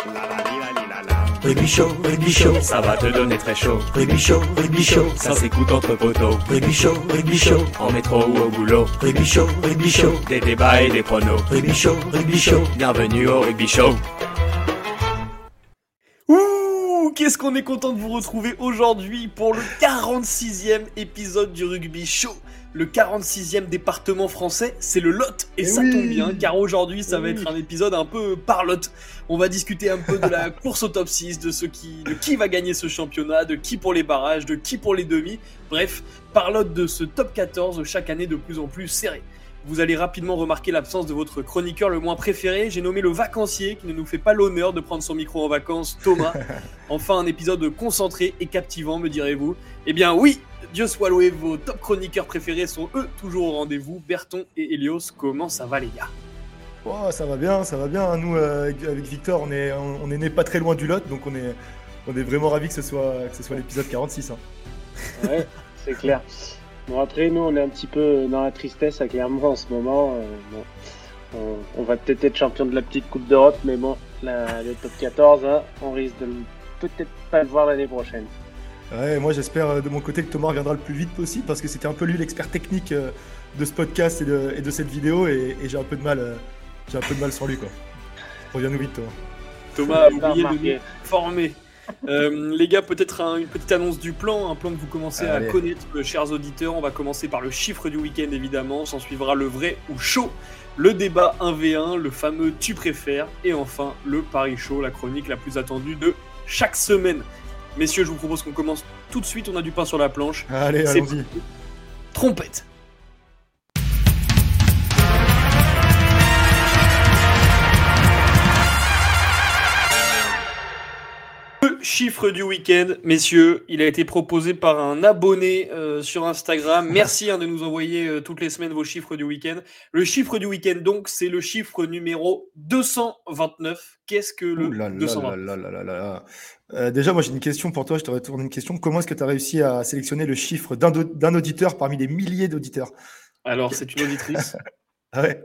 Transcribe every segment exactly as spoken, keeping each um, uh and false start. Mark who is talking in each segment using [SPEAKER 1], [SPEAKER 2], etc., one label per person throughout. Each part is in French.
[SPEAKER 1] Rugby Show, Rugby Show, ça va te donner très chaud. Rugby Show, Rugby Show, ça s'écoute entre poteaux. Rugby Show, Rugby Show, en métro ou au boulot. Rugby Show, Rugby Show, des débats et des pronos. Rugby Show, Rugby Show, bienvenue au Rugby Show.
[SPEAKER 2] Ouh, qu'est-ce qu'on est content de vous retrouver aujourd'hui pour le quarante-sixième épisode du Rugby Show. Le quarante-sixième département français, c'est le Lot, et, et ça oui. tombe bien, car aujourd'hui ça va oui. être un épisode un peu par Lot. On va discuter un peu de la course au top six, de, ce qui, de qui va gagner ce championnat, de qui pour les barrages, de qui pour les demi, bref, par Lot de ce top quatorze chaque année de plus en plus serré. Vous allez rapidement remarquer l'absence de votre chroniqueur le moins préféré, j'ai nommé le vacancier qui ne nous fait pas l'honneur de prendre son micro en vacances, Thomas. Enfin un épisode concentré et captivant, me direz-vous. Eh bien oui, Dieu soit loué, vos top chroniqueurs préférés sont eux toujours au rendez-vous, Berton et Elios. Comment ça va les gars ?
[SPEAKER 3] Oh, ça va bien, ça va bien. Nous, euh, avec Victor, on est, on est né pas très loin du Lot, donc on est, on est vraiment ravis que ce soit, que ce soit l'épisode quarante-six. Hein.
[SPEAKER 4] Ouais, c'est clair. Bon, après, nous, on est un petit peu dans la tristesse à Clermont en ce moment. Euh, bon, on, on va peut-être être champion de la petite Coupe d'Europe, mais bon, la, le top quatorze, hein, on risque de peut-être pas le voir l'année prochaine.
[SPEAKER 3] Ouais, moi j'espère de mon côté que Thomas reviendra le plus vite possible parce que c'était un peu lui l'expert technique de ce podcast et de, et de cette vidéo et, et j'ai un peu de mal, j'ai un peu de mal sur lui quoi. Reviens-nous vite Thomas.
[SPEAKER 2] Thomas a oublié de nous former. Euh, les gars, peut-être un, une petite annonce du plan, un plan que vous commencez Allez. à connaître, chers auditeurs. On va commencer par le chiffre du week-end évidemment, s'en suivra le vrai ou chaud, le débat un v un, le fameux tu préfères et enfin le pari chaud, la chronique la plus attendue de chaque semaine. Messieurs, je vous propose qu'on commence tout de suite, on a du pain sur la planche.
[SPEAKER 3] Allez,
[SPEAKER 2] C'est
[SPEAKER 3] allons-y.
[SPEAKER 2] Trompette. Le chiffre du week-end, messieurs, il a été proposé par un abonné euh, sur Instagram. Merci hein, de nous envoyer euh, toutes les semaines vos chiffres du week-end. Le chiffre du week-end, donc, c'est le chiffre numéro deux cent vingt-neuf. Qu'est-ce que le
[SPEAKER 3] là
[SPEAKER 2] deux cent vingt-neuf
[SPEAKER 3] là là là là là. Euh, Déjà, moi, j'ai une question pour toi. Je te retourne une question. Comment est-ce que tu as réussi à sélectionner le chiffre d'un, do- d'un auditeur parmi des milliers d'auditeurs ?
[SPEAKER 2] Alors, c'est une auditrice.
[SPEAKER 3] Ah ouais.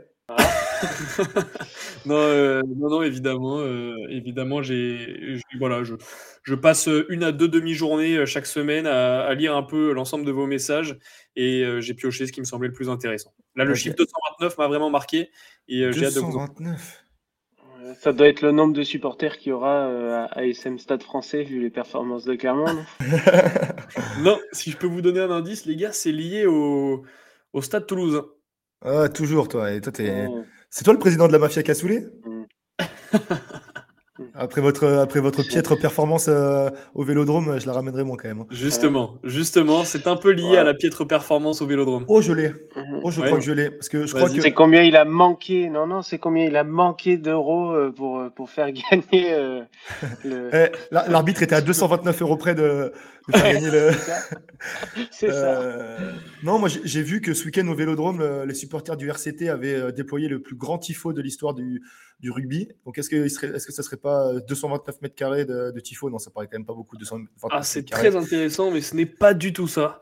[SPEAKER 2] non, euh, non, non, évidemment, euh, évidemment, j'ai, j'ai- voilà, je, je passe une à deux demi-journées chaque semaine à, à lire un peu l'ensemble de vos messages et euh, j'ai pioché ce qui me semblait le plus intéressant. Là, le
[SPEAKER 3] Ok.
[SPEAKER 2] chiffre deux cent vingt-neuf m'a vraiment marqué et euh, j'ai hâte de vous.
[SPEAKER 3] deux cent vingt-neuf.
[SPEAKER 4] Ça doit être le nombre de supporters qu'il y aura euh, à A S M Stade Français vu les performances de Clermont, non ?
[SPEAKER 2] Non, si je peux vous donner un indice, les gars, c'est lié au, au Stade Toulousain.
[SPEAKER 3] Ah, toujours, toi. Et toi, t'es...
[SPEAKER 4] Oh.
[SPEAKER 3] C'est toi le président de la mafia cassoulet ?
[SPEAKER 4] Mm.
[SPEAKER 3] Après votre, après votre piètre performance euh, au Vélodrome, je la ramènerai moi quand même.
[SPEAKER 2] Justement, justement, c'est un peu lié
[SPEAKER 4] Ouais.
[SPEAKER 2] à la piètre performance au Vélodrome.
[SPEAKER 3] Oh, je l'ai.
[SPEAKER 4] Mhm.
[SPEAKER 3] Oh, je
[SPEAKER 2] Ouais.
[SPEAKER 3] crois que je l'ai. Parce que je
[SPEAKER 2] Vas-y.
[SPEAKER 3] crois que...
[SPEAKER 4] C'est combien il a manqué ? Non, non, c'est combien il a manqué d'euros euh, pour, euh, pour faire gagner euh, le.
[SPEAKER 3] Eh, la- l'arbitre était à deux cent vingt-neuf euros près de, de faire gagner le...
[SPEAKER 4] C'est ça. C'est ça.
[SPEAKER 3] Euh, Non, moi j'ai j'ai vu que ce week-end au Vélodrome, le- les supporters du R C T avaient euh, déployé le plus grand tifo de l'histoire du, du rugby. Donc est-ce que, il serait, est-ce que ça serait pas euh, deux cent vingt-neuf mètres carrés de, de tifo ? Non, ça paraît quand même pas beaucoup, deux cent vingt-neuf
[SPEAKER 2] Ah, c'est
[SPEAKER 3] mètres carrés.
[SPEAKER 2] très intéressant, mais ce n'est pas du tout ça.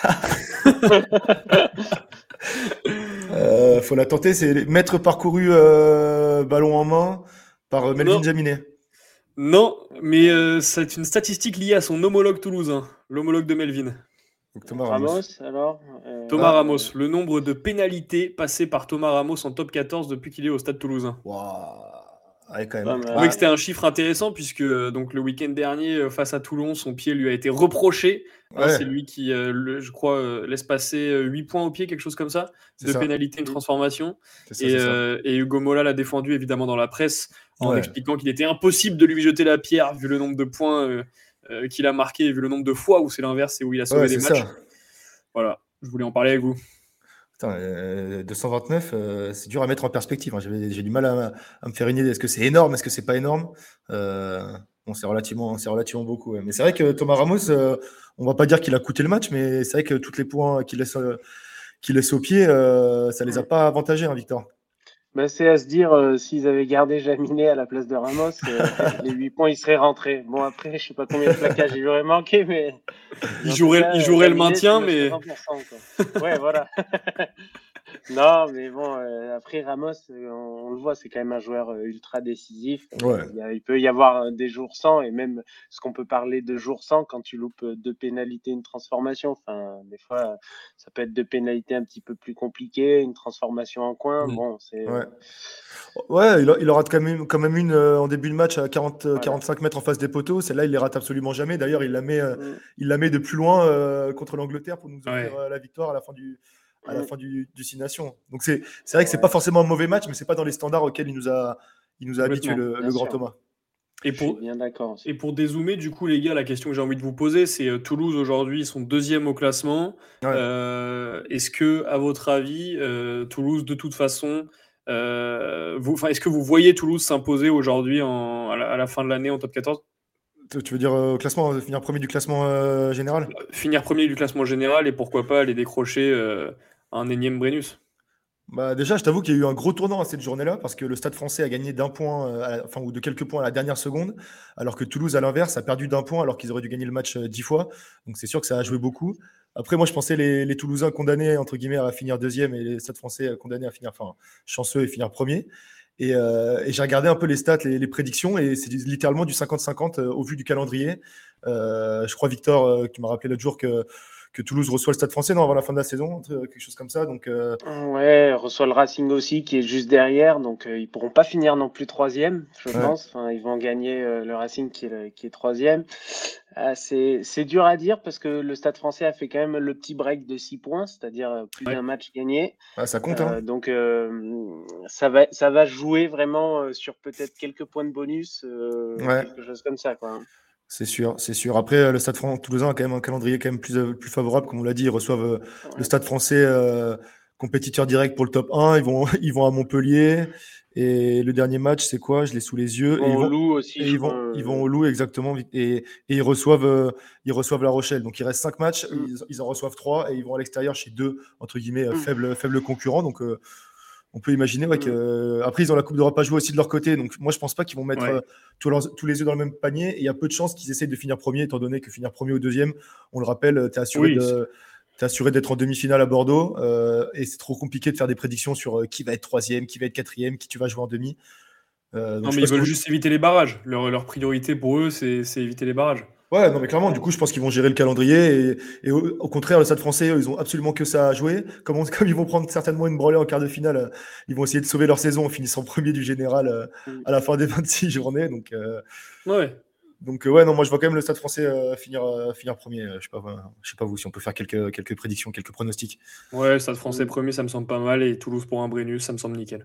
[SPEAKER 3] Euh, faut la tenter, c'est les mètres parcourus euh, ballon en main par euh, Melvin
[SPEAKER 2] Non.
[SPEAKER 3] Jaminet.
[SPEAKER 2] Non, mais euh, c'est une statistique liée à son homologue toulousain, l'homologue de Melvin.
[SPEAKER 3] Donc Thomas Ramos.
[SPEAKER 4] Ramos, alors euh,
[SPEAKER 2] Thomas
[SPEAKER 3] Ah.
[SPEAKER 2] Ramos, le nombre de pénalités passées par Thomas Ramos en top quatorze depuis qu'il est au Stade Toulousain.
[SPEAKER 3] Waouh. Ouais, quand même.
[SPEAKER 4] Pas mal.
[SPEAKER 2] Je
[SPEAKER 3] Ah,
[SPEAKER 2] trouvais que c'était un chiffre intéressant puisque euh, donc le week-end dernier euh, face à Toulon, son pied lui a été reproché. Hein,
[SPEAKER 3] ouais,
[SPEAKER 2] c'est lui qui, euh, le- je crois, euh, laisse passer euh, huit points au pied, quelque chose comme ça,
[SPEAKER 3] c'est
[SPEAKER 2] de
[SPEAKER 3] ça.
[SPEAKER 2] pénalité, une transformation.
[SPEAKER 3] C'est ça,
[SPEAKER 2] Et,
[SPEAKER 3] c'est ça.
[SPEAKER 2] euh, et Hugo Mola l'a défendu évidemment dans la presse en
[SPEAKER 3] Ouais.
[SPEAKER 2] expliquant qu'il était impossible de lui jeter la pierre vu le nombre de points euh, euh, qu'il a marqué et vu le nombre de fois où c'est l'inverse et où il a sauvé
[SPEAKER 3] Ouais,
[SPEAKER 2] des
[SPEAKER 3] c'est
[SPEAKER 2] matchs.
[SPEAKER 3] ça.
[SPEAKER 2] Voilà, je voulais en parler avec vous.
[SPEAKER 3] Putain, euh, deux cent vingt-neuf, euh, c'est dur à mettre en perspective. Hein. J'avais- J'ai du mal à, à me faire une idée. Est-ce que c'est énorme? Est-ce que c'est pas énorme? euh, Bon, c'est relativement, c'est relativement beaucoup. Ouais. Mais c'est vrai que Thomas Ramos, euh, on va pas dire qu'il a coûté le match, mais c'est vrai que tous les points qu'il laisse, euh, qu'il laisse au pied, euh, ça les a pas avantagés, hein, Victor.
[SPEAKER 4] Bah, c'est à se dire, euh, s'ils avaient gardé Jaminet à la place de Ramos, euh, les huit points, ils seraient rentrés. Bon, après, je sais pas combien de plaquages il aurait manqué, mais.
[SPEAKER 2] Il
[SPEAKER 4] en
[SPEAKER 2] jouerait,
[SPEAKER 4] tout cas,
[SPEAKER 2] il jouerait le
[SPEAKER 4] Jaminet,
[SPEAKER 2] maintien,
[SPEAKER 4] c'est
[SPEAKER 2] mais
[SPEAKER 4] cent pour cent, quoi. Ouais, voilà. Non, mais bon, euh, après Ramos, euh, on, on le voit, c'est quand même un joueur euh, ultra décisif. Euh,
[SPEAKER 3] Ouais.
[SPEAKER 4] il, y a- il peut y avoir euh, des jours sans, et même ce qu'on peut parler de jours sans quand tu loupes euh, deux pénalités, une transformation. Enfin, des fois, euh, ça peut être deux pénalités un petit peu plus compliquées, une transformation en coin.
[SPEAKER 2] Mm.
[SPEAKER 4] Bon, c'est
[SPEAKER 3] Ouais. Ouais, il, a- il en rate quand même, quand même une euh, en début de match à quarante, euh,
[SPEAKER 4] voilà.
[SPEAKER 3] quarante-cinq mètres en face des poteaux. Celle-là, il les rate absolument jamais. D'ailleurs, il la met, euh,
[SPEAKER 4] Mm,
[SPEAKER 3] il la met de plus loin euh, contre l'Angleterre pour nous offrir
[SPEAKER 2] Ouais.
[SPEAKER 3] euh, la victoire à la fin du, à la
[SPEAKER 4] mm,
[SPEAKER 3] fin du, du Six Nations. Donc c'est, c'est vrai que c'est pas
[SPEAKER 4] ouais,
[SPEAKER 3] forcément un mauvais match, mais c'est pas dans les standards auxquels il nous a, il nous a habitué
[SPEAKER 2] Complètement.
[SPEAKER 3] le,
[SPEAKER 4] bien
[SPEAKER 3] le grand
[SPEAKER 4] sûr.
[SPEAKER 3] Thomas.
[SPEAKER 2] Et
[SPEAKER 4] Je suis
[SPEAKER 2] pour,
[SPEAKER 4] bien d'accord aussi.
[SPEAKER 2] et pour dézoomer, du coup, les gars, la question que j'ai envie de vous poser, c'est euh, Toulouse aujourd'hui, ils sont deuxième au classement.
[SPEAKER 3] Ouais.
[SPEAKER 2] Euh, est-ce que, à votre avis, euh, Toulouse, de toute façon, euh, vous, enfin, est-ce que vous voyez Toulouse s'imposer aujourd'hui en, à, la, à la fin de l'année en top quatorze?
[SPEAKER 3] Tu tu veux dire euh, au classement, euh, finir premier du classement euh, général?
[SPEAKER 2] Finir premier du classement général et pourquoi pas aller décrocher euh, un énième Brennus?
[SPEAKER 3] Bah déjà, je t'avoue qu'il y a eu un gros tournant à cette journée-là parce que le Stade français a gagné d'un point, euh, à la- enfin, ou de quelques points à la dernière seconde, alors que Toulouse, à l'inverse, a perdu d'un point alors qu'ils auraient dû gagner le match euh, dix fois. Donc c'est sûr que ça a joué beaucoup. Après, moi, je pensais les, les Toulousains condamnés, entre guillemets, à finir deuxième et les Stade français condamnés à finir, enfin, chanceux et finir premier. Et, euh, et j'ai regardé un peu les stats, les, les prédictions, et c'est littéralement du cinquante cinquante euh, au vu du calendrier. Euh, je crois, Victor, euh, tu m'as rappelé l'autre jour que, que Toulouse reçoit le Stade français non, avant la fin de la saison, quelque chose comme ça. Donc, euh,
[SPEAKER 4] Ouais, reçoit le Racing aussi qui est juste derrière, donc euh, ils pourront pas finir non plus troisième, je
[SPEAKER 3] ouais.
[SPEAKER 4] pense. Enfin, ils vont gagner euh, le Racing qui est, le- qui est troisième. Ah, c'est c'est dur à dire parce que le Stade Français a fait quand même le petit break de six points, c'est-à-dire euh, plus
[SPEAKER 2] Ouais.
[SPEAKER 4] d'un match gagné.
[SPEAKER 3] Ah, ça compte, hein.
[SPEAKER 4] Euh, donc euh, ça va ça va jouer vraiment euh, sur peut-être quelques points de bonus, euh,
[SPEAKER 3] Ouais,
[SPEAKER 4] quelque chose comme ça, quoi.
[SPEAKER 3] c'est sûr, c'est sûr. Après, euh, le Stade Fran- Toulousain a quand même un calendrier quand même plus, euh, plus favorable, comme on l'a dit. Ils reçoivent euh, le
[SPEAKER 4] Ouais.
[SPEAKER 3] Stade Français, euh, compétiteur direct pour le top un. Ils vont, ils vont à Montpellier. Et le dernier match, c'est quoi? Je l'ai sous les
[SPEAKER 4] Ils
[SPEAKER 3] yeux. Et
[SPEAKER 4] vont
[SPEAKER 3] ils
[SPEAKER 4] au
[SPEAKER 3] vont,
[SPEAKER 4] Loup aussi,
[SPEAKER 3] et
[SPEAKER 4] je
[SPEAKER 3] ils
[SPEAKER 4] crois.
[SPEAKER 3] vont, ils vont
[SPEAKER 4] euh,
[SPEAKER 3] au Loup, exactement. Et, et ils reçoivent, euh, ils reçoivent La Rochelle. Donc il reste cinq matchs.
[SPEAKER 4] mm,
[SPEAKER 3] Ils, ils en reçoivent trois et ils vont à l'extérieur chez deux, entre guillemets, euh,
[SPEAKER 4] mm,
[SPEAKER 3] faibles, faibles concurrents. Donc, euh, on peut imaginer ouais, que,
[SPEAKER 4] mm.
[SPEAKER 3] euh, après ils ont la Coupe d'Europe à jouer aussi de leur côté, donc moi je pense pas qu'ils vont mettre
[SPEAKER 2] Ouais.
[SPEAKER 3] euh, tous, leurs- tous les œufs dans le même panier, et il y a peu de chances qu'ils essayent de finir premier, étant donné que finir premier ou deuxième, on le rappelle, tu es assuré
[SPEAKER 2] Oui. c'est-
[SPEAKER 3] de t'es assuré d'être en demi-finale à Bordeaux, euh, et c'est trop compliqué de faire des prédictions sur euh, qui va être troisième, qui va être quatrième, qui tu vas jouer en demi. Euh, donc
[SPEAKER 2] Non,
[SPEAKER 3] je
[SPEAKER 2] mais ils
[SPEAKER 3] pense
[SPEAKER 2] veulent
[SPEAKER 3] qu'ils
[SPEAKER 2] juste éviter les barrages. Leur, leur priorité pour eux, c'est c'est éviter les barrages.
[SPEAKER 3] Ouais, non, mais clairement, du coup, je pense qu'ils vont gérer le calendrier. Et, et au, au contraire, le Stade français, eux, ils ont absolument que ça à jouer. Comme, on- comme ils vont prendre certainement une branlée en quart de finale, euh, ils vont essayer de sauver leur saison en finissant premier du général euh,
[SPEAKER 4] Mm.
[SPEAKER 3] à la fin des vingt-six journées. Donc, euh,
[SPEAKER 2] Ouais.
[SPEAKER 3] donc euh, ouais, non, moi, je vois quand même le Stade français euh, finir, euh, finir premier. Euh, Je sais pas, euh, je sais pas vous, si on peut faire quelques, quelques prédictions, quelques pronostics.
[SPEAKER 2] Ouais, Stade français
[SPEAKER 4] Mm.
[SPEAKER 2] premier, ça me semble pas mal. Et Toulouse pour un Brennus, ça me semble nickel.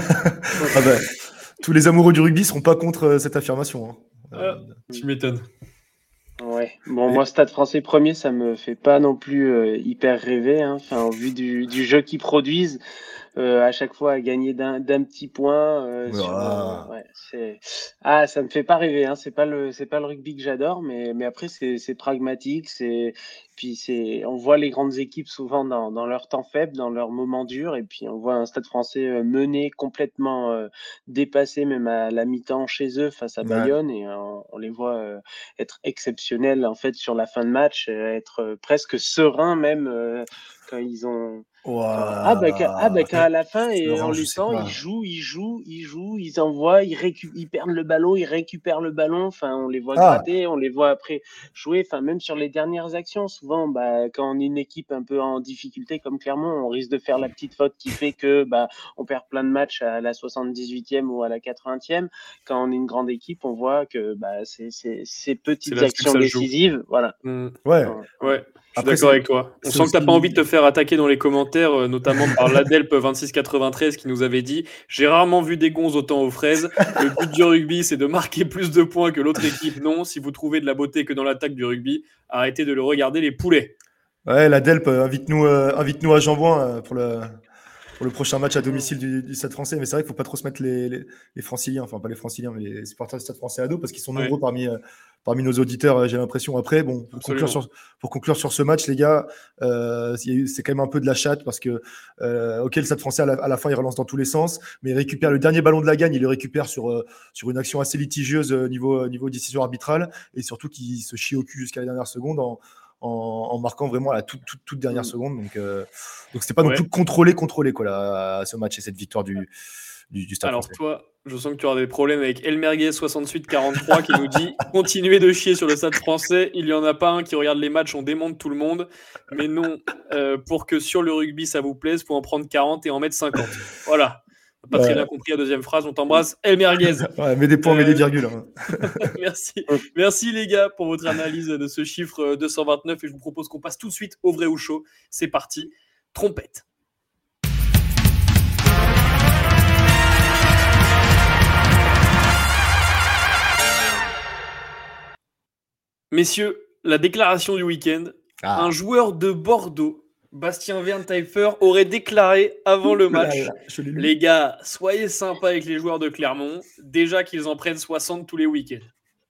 [SPEAKER 3] Ah bah, tous les amoureux du rugby seront pas contre euh, cette affirmation, hein. Euh,
[SPEAKER 2] Ah, tu m'étonnes.
[SPEAKER 4] Ouais, bon,
[SPEAKER 3] et-
[SPEAKER 4] moi, Stade français premier, ça me fait pas non plus euh, hyper rêver, hein. Enfin, au vu du, du jeu qu'ils produisent, euh, à chaque fois à gagner d'un d'un petit point euh, sur, euh,
[SPEAKER 3] Ouah.
[SPEAKER 4] ouais, c'est ah, ça me fait pas rêver, hein. C'est pas le, c'est pas le rugby que j'adore, mais mais après c'est c'est pragmatique, c'est puis c'est, on voit les grandes équipes souvent dans dans leur temps faible, dans leurs moments durs, et puis on voit un Stade français euh, mené complètement euh, dépassé, même à la mi-temps chez eux face à
[SPEAKER 3] Ouais.
[SPEAKER 4] Bayonne, et euh, on les voit. euh, être exceptionnel en fait sur la fin de match, euh, être euh, presque serein même euh, quand ils ont quand ah bah, quand, ah bah,
[SPEAKER 3] Ouah.
[SPEAKER 4] quand à la fin et on
[SPEAKER 3] Laurent, je
[SPEAKER 4] les
[SPEAKER 3] sais
[SPEAKER 4] sent, ils
[SPEAKER 3] pas.
[SPEAKER 4] jouent, ils jouent, ils jouent, ils envoient, ils récu- ils perdent le ballon, ils récupèrent le ballon. Enfin, on les voit
[SPEAKER 3] Ah,
[SPEAKER 4] gratter, on les voit après jouer. Enfin, même sur les dernières actions, souvent, bah, quand on est une équipe un peu en difficulté comme Clermont, on risque de faire la petite faute qui fait que bah on perd plein de matchs à la soixante-dix-huitième ou à la quatre-vingtième. Quand on est une grande équipe, on voit que bah c'est c'est ces
[SPEAKER 2] C'est
[SPEAKER 4] petites
[SPEAKER 2] là-dessus que
[SPEAKER 4] actions
[SPEAKER 2] ça se joue.
[SPEAKER 4] décisives, voilà.
[SPEAKER 2] Mm.
[SPEAKER 3] ouais.
[SPEAKER 4] Ouais,
[SPEAKER 2] Ouais, je suis
[SPEAKER 3] Après,
[SPEAKER 2] d'accord
[SPEAKER 3] c'est
[SPEAKER 2] avec toi. On
[SPEAKER 3] c'est
[SPEAKER 2] sent que t'as pas envie
[SPEAKER 3] aussi.
[SPEAKER 2] de te faire attaquer dans les commentaires, euh, notamment par l'Adelp vingt-six quatre-vingt-treize qui nous avait dit j'ai rarement vu des gonzes autant aux fraises. Le but du rugby, c'est de marquer plus de points que l'autre équipe. Non, si vous trouvez de la beauté que dans l'attaque du rugby, arrêtez de le regarder les poulets.
[SPEAKER 3] Ouais, la Delp, euh, invite-nous euh, invite-nous à Jean-Bouin euh, pour le, pour le prochain match à domicile du, du Stade français. Mais c'est vrai qu'il ne faut pas trop se mettre les, les, les franciliens, enfin pas les franciliens, mais les supporters du Stade français à dos, parce qu'ils sont nombreux
[SPEAKER 2] Ouais,
[SPEAKER 3] parmi, euh, parmi nos auditeurs, euh, j'ai l'impression. Après, bon, pour conclure,
[SPEAKER 2] absolument.
[SPEAKER 3] sur, pour conclure sur ce match, les gars, euh, il y a eu- c'est quand même un peu de la chatte, parce que, euh, ok, le Stade français, à la, à la fin, il relance dans tous les sens, mais il récupère le dernier ballon de la gagne, il le récupère sur, euh, sur une action assez litigieuse euh, niveau, euh, niveau décision arbitrale, et surtout qu'il se chie au cul jusqu'à la dernière seconde en en, en marquant vraiment à la toute, toute, toute dernière
[SPEAKER 2] Mm.
[SPEAKER 3] seconde. Donc, euh, donc c'était pas non
[SPEAKER 2] Ouais.
[SPEAKER 3] plus contrôlé, contrôlé quoi, là, ce match et cette victoire du, du, du Stade
[SPEAKER 2] Alors
[SPEAKER 3] français.
[SPEAKER 2] toi, je sens que tu auras des problèmes avec Elmerguez soixante-huit quarante-trois qui nous dit « Continuez de chier sur le Stade français, il n'y en a pas un qui regarde les matchs, on démonte tout le monde. Mais non, euh, pour que sur le rugby ça vous plaise, faut en prendre quarante et en mettre cinquante. » Voilà. Pas très
[SPEAKER 3] Ouais.
[SPEAKER 2] bien compris la deuxième phrase, on t'embrasse. Elmerguez.
[SPEAKER 3] Ouais, mets des points, mets
[SPEAKER 2] Euh,
[SPEAKER 3] des virgules. Hein.
[SPEAKER 2] Merci. Merci les gars pour votre analyse de ce chiffre deux cent vingt-neuf et je vous propose qu'on passe tout de suite au vrai ou chaud. C'est parti. Trompette. Messieurs, la déclaration du week-end.
[SPEAKER 3] Ah.
[SPEAKER 2] Un joueur de Bordeaux, Bastien Wernteiffer, aurait déclaré avant le match
[SPEAKER 3] Là, là, je l'ai lu.
[SPEAKER 2] les gars, soyez sympas avec les joueurs de Clermont, déjà qu'ils en prennent soixante tous les week-ends.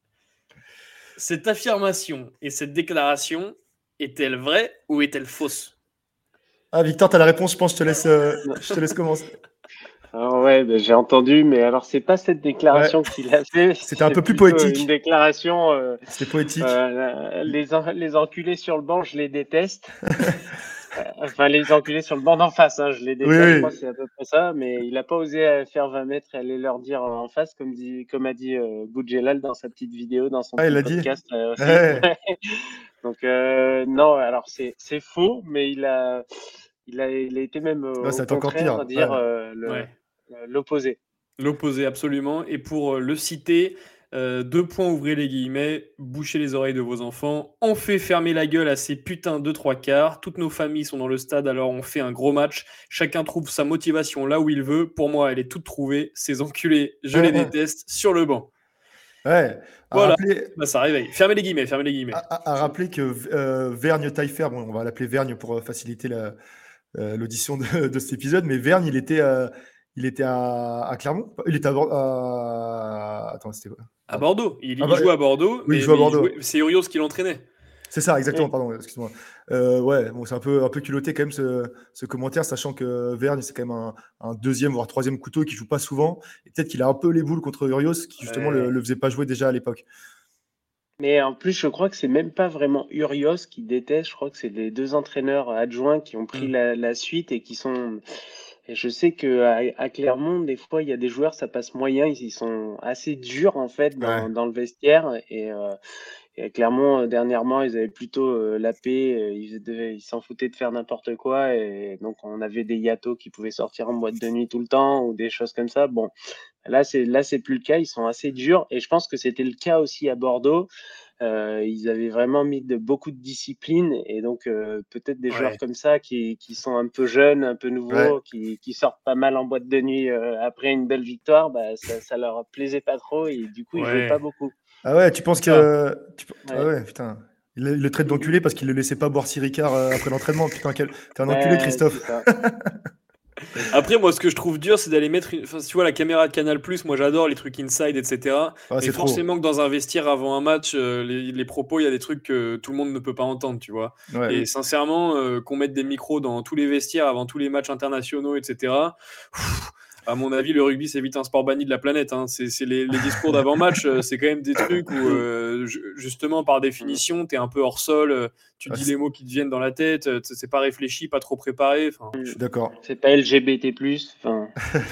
[SPEAKER 2] Cette affirmation et cette déclaration, est-elle vraie ou est-elle fausse?
[SPEAKER 3] Ah, Victor, tu as la réponse, je pense, je te laisse, euh, je te laisse commencer.
[SPEAKER 4] Alors ouais, ben, j'ai entendu, mais alors c'est pas cette déclaration
[SPEAKER 3] Ouais.
[SPEAKER 4] qu'il a fait.
[SPEAKER 3] C'était un
[SPEAKER 4] c'est
[SPEAKER 3] peu plus
[SPEAKER 4] plutôt
[SPEAKER 3] poétique.
[SPEAKER 4] Une déclaration. Euh,
[SPEAKER 3] C'était poétique.
[SPEAKER 4] euh, les, en- les enculés sur le banc, je les déteste. Euh, enfin, les enculés sur le banc d'en face, hein, je les déteste.
[SPEAKER 3] Oui,
[SPEAKER 4] Je crois
[SPEAKER 3] oui.
[SPEAKER 4] que c'est à peu près ça, mais il a pas osé euh, faire vingt mètres et aller leur dire euh, en face, comme dit, comme a dit euh, Boudjelal dans sa petite vidéo, dans son
[SPEAKER 3] Ah, il
[SPEAKER 4] petit
[SPEAKER 3] l'a dit.
[SPEAKER 4] podcast. euh, aussi.
[SPEAKER 3] Ouais.
[SPEAKER 4] Donc euh, non, alors c'est c'est faux, mais il a il a il a été même euh,
[SPEAKER 3] Ouais, ça va
[SPEAKER 4] au
[SPEAKER 3] être encore
[SPEAKER 4] contraire
[SPEAKER 3] pire.
[SPEAKER 4] dire
[SPEAKER 3] Ouais.
[SPEAKER 4] euh, le-
[SPEAKER 2] Ouais.
[SPEAKER 4] euh, l'opposé.
[SPEAKER 2] L'opposé, absolument. Et pour euh, le citer, euh, deux points, ouvrez les guillemets, bouchez les oreilles de vos enfants, on fait fermer la gueule à ces putains de trois quarts, toutes nos familles sont dans le stade, alors on fait un gros match, chacun trouve sa motivation là où il veut, pour moi elle est toute trouvée, ces enculés, je les déteste, sur le banc.
[SPEAKER 3] Ouais. À
[SPEAKER 2] Voilà,
[SPEAKER 3] rappeler,
[SPEAKER 2] bah, ça réveille. Fermez les guillemets, fermez les guillemets.
[SPEAKER 3] à, à- à rappeler que euh, Vergne Taillefer, bon, on va l'appeler Vergne pour euh, faciliter la, euh, l'audition de, de cet épisode, mais Vergne, il était, euh, il était à, à Clermont. Il était à, Bor- à- Attends, c'était quoi?
[SPEAKER 2] À Bordeaux, il,
[SPEAKER 3] Ah
[SPEAKER 2] il
[SPEAKER 3] bah,
[SPEAKER 2] joue à Bordeaux,
[SPEAKER 3] oui, il
[SPEAKER 2] mais,
[SPEAKER 3] joue à
[SPEAKER 2] mais
[SPEAKER 3] Bordeaux.
[SPEAKER 2] jouait- c'est Urios qui l'entraînait.
[SPEAKER 3] C'est ça, exactement,
[SPEAKER 4] Oui.
[SPEAKER 3] pardon, excuse-moi. Euh, ouais, bon, c'est un peu, un peu culotté quand même ce, ce commentaire, sachant que Vergne, c'est quand même un, un deuxième, voire troisième couteau qui joue pas souvent. Et peut-être qu'il a un peu les boules contre Urios, qui justement
[SPEAKER 2] Ouais.
[SPEAKER 3] le, le faisait pas jouer déjà à l'époque.
[SPEAKER 4] Mais en plus, je crois que c'est même pas vraiment Urios qui déteste. Je crois que c'est les deux entraîneurs adjoints qui ont pris
[SPEAKER 2] Mm.
[SPEAKER 4] la, la suite et qui sont. Et je sais que à, à Clermont, des fois, il y a des joueurs, ça passe moyen. Ils, ils sont assez durs en fait dans,
[SPEAKER 3] Ouais.
[SPEAKER 4] dans le vestiaire. Et, euh, et à Clermont, euh, dernièrement, ils avaient plutôt euh, la paix. euh, Ils devaient- ils s'en foutaient de faire n'importe quoi. Et donc, on avait des yatos qui pouvaient sortir en boîte de nuit tout le temps ou des choses comme ça. Bon, là, c'est là, c'est plus le cas. Ils sont assez durs. Et je pense que c'était le cas aussi à Bordeaux. Euh, ils avaient vraiment mis de beaucoup de discipline et donc euh, peut-être des
[SPEAKER 2] Ouais.
[SPEAKER 4] joueurs comme ça qui, qui sont un peu jeunes, un peu nouveaux,
[SPEAKER 3] Ouais.
[SPEAKER 4] qui, qui sortent pas mal en boîte de nuit euh, après une belle victoire, bah, ça, ça leur plaisait pas trop et du coup ils
[SPEAKER 2] Ouais.
[SPEAKER 4] jouaient pas beaucoup.
[SPEAKER 3] Ah ouais, tu penses
[SPEAKER 2] C'est
[SPEAKER 3] que. tu- Ah
[SPEAKER 4] Ouais.
[SPEAKER 3] ouais, putain. Il le, il le traite d'enculé parce qu'il le laissait pas boire six Ricard euh, après l'entraînement. Putain, quel... t'es un enculé,
[SPEAKER 4] Ouais,
[SPEAKER 3] Christophe.
[SPEAKER 4] c'est ça.
[SPEAKER 2] Après, moi, ce que je trouve dur, c'est d'aller mettre. Une... Enfin, tu vois, la caméra de Canal+, moi j'adore les trucs inside, et cetera.
[SPEAKER 3] Ah,
[SPEAKER 2] Mais
[SPEAKER 3] c'est trop.
[SPEAKER 2] forcément que dans un vestiaire avant un match, euh, les, les propos, il y a des trucs que tout le monde ne peut pas entendre, tu vois.
[SPEAKER 3] Ouais.
[SPEAKER 2] Et sincèrement, euh, qu'on mette des micros dans tous les vestiaires avant tous les matchs internationaux, et cetera. pff, à mon avis, le rugby, c'est vite un sport banni de la planète. Hein. C'est, c'est les, les discours d'avant-match, euh, c'est quand même des trucs où, euh, ju- justement, par définition, t'es un peu hors sol, euh, tu
[SPEAKER 3] Ah,
[SPEAKER 2] dis
[SPEAKER 3] c'est-
[SPEAKER 2] les mots qui te viennent dans la tête, euh, t- c'est pas réfléchi, pas trop préparé. Enfin,
[SPEAKER 3] Je suis d'accord.
[SPEAKER 4] C'est pas L G B T plus, enfin,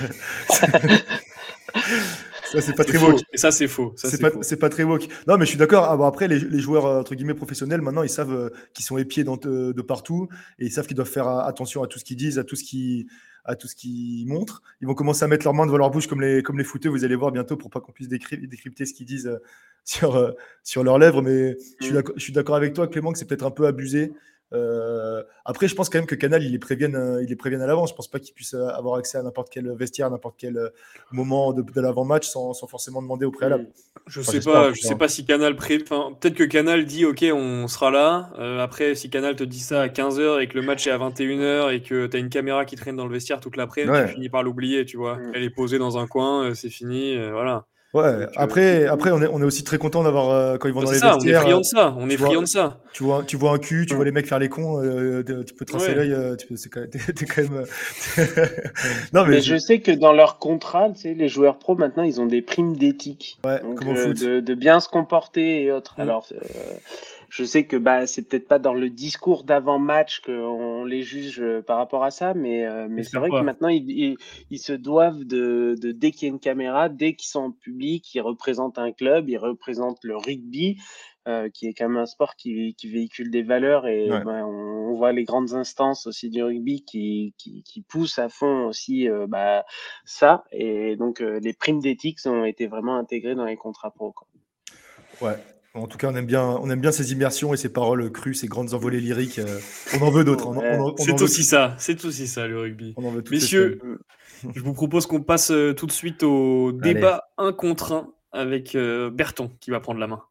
[SPEAKER 3] Ça, c'est pas
[SPEAKER 2] c'est
[SPEAKER 3] très
[SPEAKER 2] faux.
[SPEAKER 3] woke.
[SPEAKER 2] Et ça, c'est faux. Ça,
[SPEAKER 3] C'est
[SPEAKER 2] c'est
[SPEAKER 3] pas,
[SPEAKER 2] faux.
[SPEAKER 3] c'est pas très woke. Non, mais je suis d'accord. Ah, bon, après, les, les joueurs, euh, entre guillemets, professionnels, maintenant, ils savent euh, qu'ils sont épiés dans, de, de partout et ils savent qu'ils doivent faire euh, attention à tout ce qu'ils disent, à tout ce qu'ils, à tout ce qu'ils montrent. Ils vont commencer à mettre leurs mains devant leur bouche comme les, comme les footeux, vous allez voir bientôt, pour pas qu'on puisse décrypter, décrypter ce qu'ils disent euh, sur, euh, sur leurs lèvres. Mais je suis
[SPEAKER 4] Mm.
[SPEAKER 3] d'accord, je suis d'accord avec toi, Clément, que c'est peut-être un peu abusé. Euh, après, je pense quand même que Canal, il les prévienne, euh, il les prévienne à l'avance. Je pense pas qu'ils puissent euh, avoir accès à n'importe quel vestiaire, à n'importe quel euh, moment de, de l'avant-match sans, sans forcément demander au préalable.
[SPEAKER 4] Mm.
[SPEAKER 2] Je
[SPEAKER 3] Enfin,
[SPEAKER 2] sais
[SPEAKER 3] j'espère,
[SPEAKER 2] pas,
[SPEAKER 3] en tout
[SPEAKER 2] je
[SPEAKER 3] cas.
[SPEAKER 2] sais pas si Canal pré... enfin, peut-être que Canal dit ok, on sera là. Euh, après, si Canal te dit ça à quinze heures et que le match est à vingt et une heures et que t'as une caméra qui traîne dans le vestiaire toute l'après,
[SPEAKER 3] Ouais.
[SPEAKER 2] tu finis par l'oublier, tu vois.
[SPEAKER 4] Mm.
[SPEAKER 2] Elle est posée dans un coin, euh, c'est fini, euh, voilà.
[SPEAKER 3] Ouais,
[SPEAKER 2] Donc, euh,
[SPEAKER 3] après, après on, est, on est aussi très content d'avoir, euh, quand ils vont
[SPEAKER 2] bah,
[SPEAKER 3] dans
[SPEAKER 2] c'est
[SPEAKER 3] les
[SPEAKER 2] ça, on est
[SPEAKER 3] vestiaires,
[SPEAKER 2] friand
[SPEAKER 3] euh,
[SPEAKER 2] de ça, on
[SPEAKER 3] tu
[SPEAKER 2] est
[SPEAKER 3] vois-
[SPEAKER 2] friand de ça.
[SPEAKER 3] tu vois, tu vois un cul, tu
[SPEAKER 4] Ouais.
[SPEAKER 3] vois les mecs faire les cons, euh, de- tu peux tracer
[SPEAKER 2] Ouais.
[SPEAKER 3] l'œil, euh, tu peux- c'est quand même- t'es, t'es quand même. euh, non, mais,
[SPEAKER 4] Mais je sais que dans leur contrat, tu sais, les joueurs pro maintenant, ils ont des primes d'éthique.
[SPEAKER 3] ouais,
[SPEAKER 4] Donc,
[SPEAKER 3] comme au
[SPEAKER 4] euh,
[SPEAKER 3] foot.
[SPEAKER 4] de, de bien se comporter et autres.
[SPEAKER 2] Mm.
[SPEAKER 4] Alors, euh, je sais que bah c'est peut-être pas dans le discours d'avant-match qu'on les juge euh, par rapport à ça, mais euh, mais c'est
[SPEAKER 2] J'espère
[SPEAKER 4] vrai
[SPEAKER 2] pas.
[SPEAKER 4] que maintenant ils, ils, ils se doivent de, de dès qu'il y a une caméra, dès qu'ils sont en public, ils représentent un club, ils représentent le rugby, euh, qui est quand même un sport qui, qui véhicule des valeurs et
[SPEAKER 3] Ouais.
[SPEAKER 4] ben, on, on voit les grandes instances aussi du rugby qui, qui, qui poussent à fond aussi euh, bah, ça, et donc euh, les primes d'éthique ont été vraiment intégrées dans les contrats pro, quoi.
[SPEAKER 3] Ouais. En tout cas, on aime bien, on aime bien ces immersions et ces paroles crues, ces grandes envolées lyriques. euh, on en veut d'autres. On, en-
[SPEAKER 4] Ouais.
[SPEAKER 3] on en- on en
[SPEAKER 2] C'est
[SPEAKER 3] veut
[SPEAKER 2] aussi
[SPEAKER 3] toutes-
[SPEAKER 2] ça, c'est aussi ça le rugby.
[SPEAKER 3] On en veut toutes les
[SPEAKER 2] Messieurs,
[SPEAKER 3] semaines.
[SPEAKER 2] je vous propose qu'on passe euh, tout de suite au débat un contre un avec euh, Berton qui va prendre la main.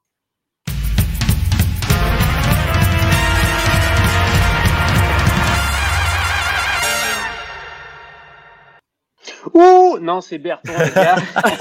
[SPEAKER 4] Ouh, non, c'est Berton, les gars.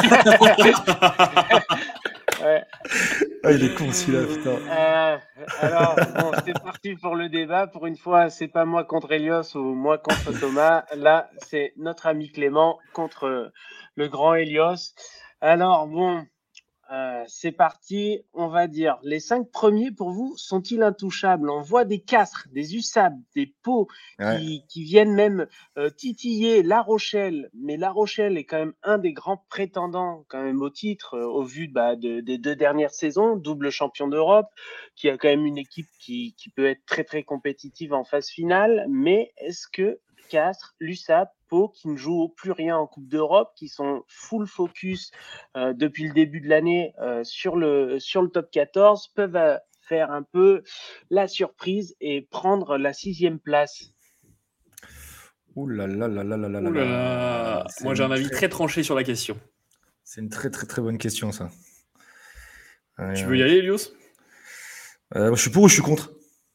[SPEAKER 4] Ouais.
[SPEAKER 3] Ah, il est con celui-là, putain.
[SPEAKER 4] Euh, alors, bon, c'est parti pour le débat. Pour une fois, c'est pas moi contre Elios ou moi contre Thomas. Là, c'est notre ami Clément contre le grand Elios. Alors, bon, euh, c'est parti. On va dire, les cinq premiers pour vous sont-ils intouchables? On voit des Castres, des U S A B, des Pau qui,
[SPEAKER 3] Ouais.
[SPEAKER 4] qui viennent même euh, titiller La Rochelle. Mais La Rochelle est quand même un des grands prétendants quand même au titre, euh, au vu bah, de, des deux dernières saisons, double champion d'Europe, qui a quand même une équipe qui, qui peut être très très compétitive en phase finale. Mais est-ce que Castres, l'U S A P, Pau, qui ne jouent plus rien en Coupe d'Europe, qui sont full focus euh, depuis le début de l'année euh, sur, le, sur le top quatorze, peuvent euh, faire un peu la surprise et prendre la sixième place?
[SPEAKER 3] Ouh là là là là là là là
[SPEAKER 2] Ouh là
[SPEAKER 3] là.
[SPEAKER 2] là.
[SPEAKER 3] C'est
[SPEAKER 2] Moi j'ai un
[SPEAKER 3] une
[SPEAKER 2] avis
[SPEAKER 3] très-
[SPEAKER 2] très tranché sur la question.
[SPEAKER 3] C'est une très très très bonne question ça. Ouais,
[SPEAKER 2] Tu
[SPEAKER 3] ouais.
[SPEAKER 2] veux y aller, Elios?
[SPEAKER 3] Euh, je suis pour ou je suis contre?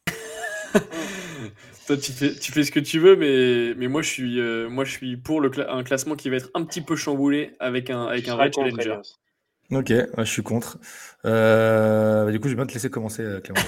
[SPEAKER 2] Toi, tu fais, tu fais ce que tu veux, mais, mais moi, je suis, euh, moi, je suis pour le cla- un classement qui va être un petit peu chamboulé avec un, avec
[SPEAKER 4] Tu
[SPEAKER 2] un
[SPEAKER 4] seras
[SPEAKER 2] vrai
[SPEAKER 4] contre,
[SPEAKER 2] challenger.
[SPEAKER 4] Elios.
[SPEAKER 3] Ok, ouais, je suis contre. Euh, du coup, je vais bien te laisser commencer, euh, Clément.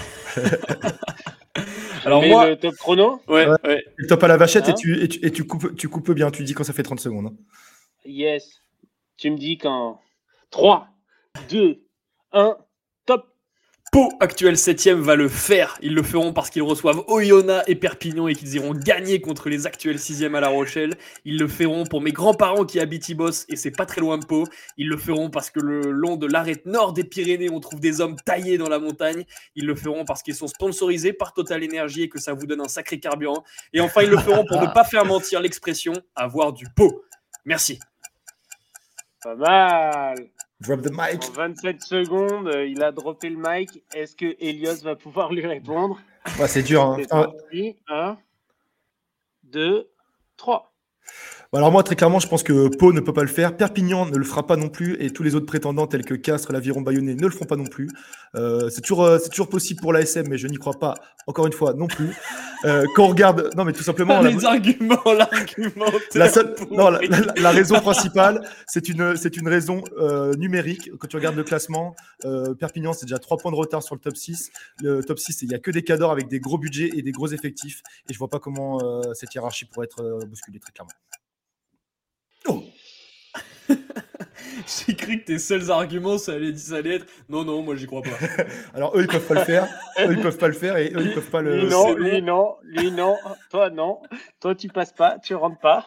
[SPEAKER 4] Je
[SPEAKER 2] Alors
[SPEAKER 4] mets
[SPEAKER 2] moi-
[SPEAKER 4] le top chrono.
[SPEAKER 2] Ouais,
[SPEAKER 3] Ouais.
[SPEAKER 2] ouais.
[SPEAKER 3] Tu tapes à la vachette
[SPEAKER 4] Hein
[SPEAKER 3] et, tu, et, tu, et tu, coupes, tu coupes bien. Tu dis quand ça fait trente secondes. hein.
[SPEAKER 4] Yes. Tu me dis quand trois, deux, un, top.
[SPEAKER 2] Pau, actuel septième, va le faire. Ils le feront parce qu'ils reçoivent Oyonnax et Perpignan et qu'ils iront gagner contre les actuels sixième à La Rochelle. Ils le feront pour mes grands-parents qui habitent Ibos et c'est pas très loin de Pau. Ils le feront parce que le long de l'arête nord des Pyrénées, on trouve des hommes taillés dans la montagne. Ils le feront parce qu'ils sont sponsorisés par Total Energy et que ça vous donne un sacré carburant. Et enfin, ils le feront pour ne pas faire mentir l'expression avoir du Pau. Merci.
[SPEAKER 4] Pas mal.
[SPEAKER 3] Drop the mic.
[SPEAKER 4] En vingt-sept secondes, euh, il a droppé le mic. Est-ce que Elios va pouvoir lui répondre?
[SPEAKER 3] Ouais, c'est dur. Hein.
[SPEAKER 4] C'est
[SPEAKER 3] Putain.
[SPEAKER 4] parti. un, deux, trois.
[SPEAKER 3] Bon, alors moi, très clairement, je pense que Pau ne peut pas le faire. Perpignan ne le fera pas non plus. Et tous les autres prétendants tels que Castres, l'Aviron, Bayonnais ne le feront pas non plus. Euh, c'est toujours, euh, c'est toujours possible pour l'A S M, mais je n'y crois pas, encore une fois, non plus. Euh, quand on regarde... Non, mais tout simplement...
[SPEAKER 2] Les
[SPEAKER 3] la-
[SPEAKER 2] arguments, l'argumentaire.
[SPEAKER 3] La, seule,
[SPEAKER 2] pourri.
[SPEAKER 3] non, la, la- la raison principale, c'est une, c'est une raison euh, numérique. Quand tu regardes le classement, euh, Perpignan, c'est déjà trois points de retard sur le top six. Le top six, il n'y a que des cadors avec des gros budgets et des gros effectifs. Et je vois pas comment euh, cette hiérarchie pourrait être euh, bousculée, très clairement. Oh.
[SPEAKER 2] J'ai cru que tes seuls arguments, ça allait, ça allait être non, non, moi j'y crois pas.
[SPEAKER 3] Alors, eux, ils peuvent pas le faire. Eux, ils peuvent pas le faire et eux, ils peuvent pas le...
[SPEAKER 4] Lui non,
[SPEAKER 2] c'est
[SPEAKER 4] lui non, lui non, toi non, toi tu passes pas, tu rentres pas.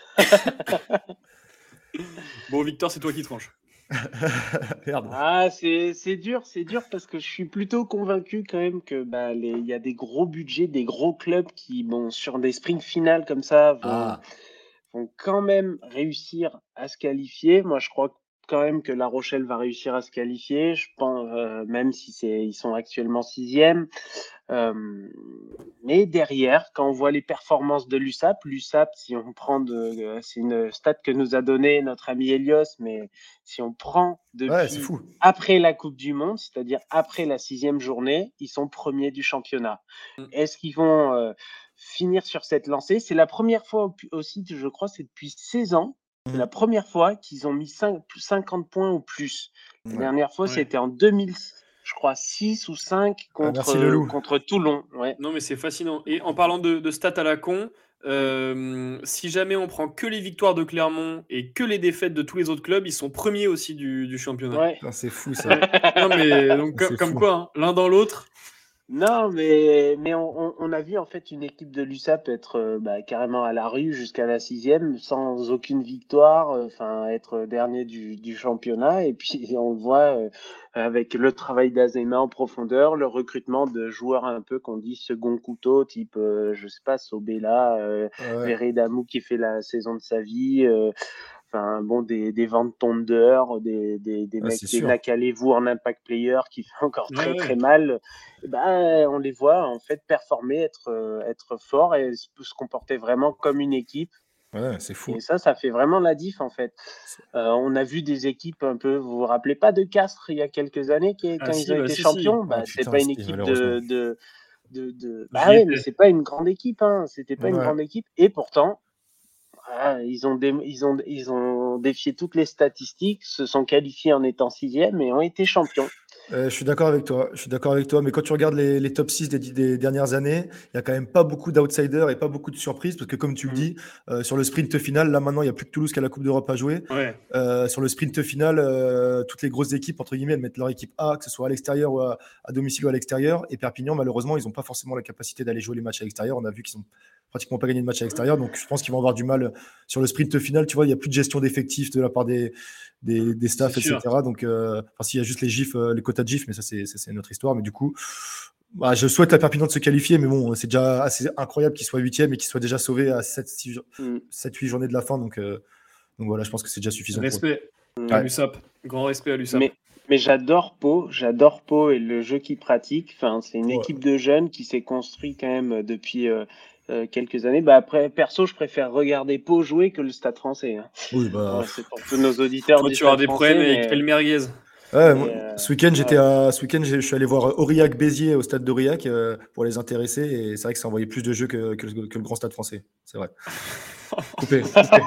[SPEAKER 2] Bon, Victor, c'est toi qui tranches.
[SPEAKER 3] Merde.
[SPEAKER 4] Ah, c'est c'est dur, c'est dur parce que je suis plutôt convaincu quand même que bah les il y a des gros budgets, des gros clubs qui bon sur des sprints finales comme ça vont
[SPEAKER 3] Ah.
[SPEAKER 4] vont quand même réussir à se qualifier. Moi, je crois quand même que La Rochelle va réussir à se qualifier. Je pense, euh, même si c'est, ils sont actuellement sixième. Euh, mais derrière, quand on voit les performances de l'U S A P, l'U S A P, si on prend de, euh, c'est une stat que nous a donné notre ami Elios, mais si on prend depuis
[SPEAKER 3] Ouais, c'est fou.
[SPEAKER 4] après la Coupe du Monde, c'est-à-dire après la sixième journée, ils sont premiers du championnat.
[SPEAKER 2] Mm.
[SPEAKER 4] Est-ce qu'ils vont euh, finir sur cette lancée? C'est la première fois aussi, je crois, c'est depuis seize ans, c'est
[SPEAKER 3] Mm.
[SPEAKER 4] la première fois qu'ils ont mis cinq, cinquante points ou plus. La
[SPEAKER 3] Ouais.
[SPEAKER 4] dernière fois,
[SPEAKER 2] Ouais.
[SPEAKER 4] c'était en deux mille, je crois, six ou cinq
[SPEAKER 3] Ah, merci,
[SPEAKER 4] contre,
[SPEAKER 3] Lelou.
[SPEAKER 4] contre Toulon. Ouais.
[SPEAKER 2] Non, mais c'est fascinant. Et en parlant de, de stats à la con, euh, si jamais on prend que les victoires de Clermont et que les défaites de tous les autres clubs, ils sont premiers aussi du, du championnat.
[SPEAKER 4] Ouais.
[SPEAKER 3] Putain, c'est fou ça.
[SPEAKER 2] Non, mais donc,
[SPEAKER 3] C'est
[SPEAKER 2] comme, comme
[SPEAKER 3] fou.
[SPEAKER 2] quoi, hein, l'un dans l'autre.
[SPEAKER 4] Non, mais, mais on, on- on a vu en fait une équipe de l'U S A P être euh, bah, carrément à la rue jusqu'à la sixième, sans aucune victoire, euh, enfin être dernier du, du championnat. Et puis on le voit euh, avec le travail d'Azema en profondeur, le recrutement de joueurs un peu qu'on dit second couteau, type, euh, je sais pas, Sobela, euh,
[SPEAKER 3] Ouais.
[SPEAKER 4] Veredamou qui fait la saison de sa vie. euh, Enfin, bon, des, des Van Tonder, des, des, des
[SPEAKER 3] Ah, c'est
[SPEAKER 4] mecs, des
[SPEAKER 3] sûr.
[SPEAKER 4] Nakalevu en impact player qui fait encore
[SPEAKER 2] Ouais,
[SPEAKER 4] très
[SPEAKER 2] ouais.
[SPEAKER 4] très mal. Eh ben, on les voit en fait performer, être, euh, être forts et se se comporter vraiment comme une équipe.
[SPEAKER 3] Ouais, c'est fou.
[SPEAKER 4] Et ça, ça fait vraiment la diff en fait. Euh, on a vu des équipes un peu, vous vous rappelez pas de Castres il y a quelques années qui,
[SPEAKER 2] Ah
[SPEAKER 4] quand ils
[SPEAKER 2] si,
[SPEAKER 4] ont
[SPEAKER 2] bah
[SPEAKER 4] été
[SPEAKER 2] si, si.
[SPEAKER 4] champions,
[SPEAKER 3] Ah
[SPEAKER 4] bah c'était
[SPEAKER 3] putain,
[SPEAKER 4] pas une
[SPEAKER 3] si,
[SPEAKER 4] équipe
[SPEAKER 3] malheureusement.
[SPEAKER 4] de, de, de, de... Bah
[SPEAKER 2] J'y
[SPEAKER 4] ouais, mais
[SPEAKER 2] étais.
[SPEAKER 4] c'est pas une grande équipe, hein. C'était pas une
[SPEAKER 3] Ouais.
[SPEAKER 4] grande équipe. Et pourtant, ah, ils ont, dé- ils, ont, ils ont défié toutes les statistiques, se sont qualifiés en étant sixième et ont été champions.
[SPEAKER 3] Euh, je suis d'accord avec toi. Je suis d'accord avec toi. Mais quand tu regardes les, les top six des, dix- des dernières années, il y a quand même pas beaucoup d'outsiders et pas beaucoup de surprises. Parce que, comme tu le
[SPEAKER 2] Mm.
[SPEAKER 3] dis, euh, sur le sprint final, là maintenant, il n'y a plus que Toulouse qui a la Coupe d'Europe à jouer.
[SPEAKER 2] Ouais.
[SPEAKER 3] Euh, sur le sprint final, euh, toutes les grosses équipes, entre guillemets, elles mettent leur équipe A, que ce soit à l'extérieur ou à, à domicile ou à l'extérieur. Et Perpignan, malheureusement, ils n'ont pas forcément la capacité d'aller jouer les matchs à l'extérieur. On a vu qu'ils n'ont pratiquement pas gagné de match à l'extérieur. Donc, je pense qu'ils vont avoir du mal sur le sprint final. Tu vois, il n'y a plus de gestion d'effectifs de la part des, des, des
[SPEAKER 2] C'est
[SPEAKER 3] staffs,
[SPEAKER 2] sûr.
[SPEAKER 3] et cetera. Donc, euh, enfin, s'il y a juste les gifs, euh, les quotas de gifs, mais ça, c'est, ça, c'est une autre histoire. Mais du coup, bah, je souhaite à Perpignan de se qualifier, mais bon, c'est déjà assez incroyable qu'ils soient huitième et qu'ils soient déjà sauvés à sept huit journées de la fin. Donc, euh, donc voilà, je pense que c'est déjà suffisant pour eux.
[SPEAKER 2] Respect à
[SPEAKER 3] Ouais.
[SPEAKER 2] l'U S A P. Grand respect à l'U S A P.
[SPEAKER 4] Mais, mais j'adore Pau, j'adore Pau et le jeu qu'ils pratiquent. Enfin, c'est une
[SPEAKER 3] Ouais.
[SPEAKER 4] équipe de jeunes qui s'est construite quand même depuis euh, euh, quelques années. Bah après, perso, je préfère regarder Pau jouer que le Stade Français. Hein.
[SPEAKER 3] Oui, bah.
[SPEAKER 4] Ouais, c'est pour tous nos auditeurs
[SPEAKER 2] Toi,
[SPEAKER 4] du
[SPEAKER 2] tu auras
[SPEAKER 4] Stade
[SPEAKER 2] des problèmes
[SPEAKER 4] Français,
[SPEAKER 2] avec
[SPEAKER 4] mais,
[SPEAKER 2] El Merguez.
[SPEAKER 3] Ouais,
[SPEAKER 4] mais
[SPEAKER 3] moi,
[SPEAKER 4] euh,
[SPEAKER 3] ce week-end, j'étais
[SPEAKER 4] ouais.
[SPEAKER 3] à, ce week-end, j'ai- je suis allé voir Aurillac Béziers au stade d'Aurillac euh, pour les intéresser et c'est vrai que ça envoyait plus de jeux que, que, le- que le grand stade français. C'est vrai. Coupé, coupé,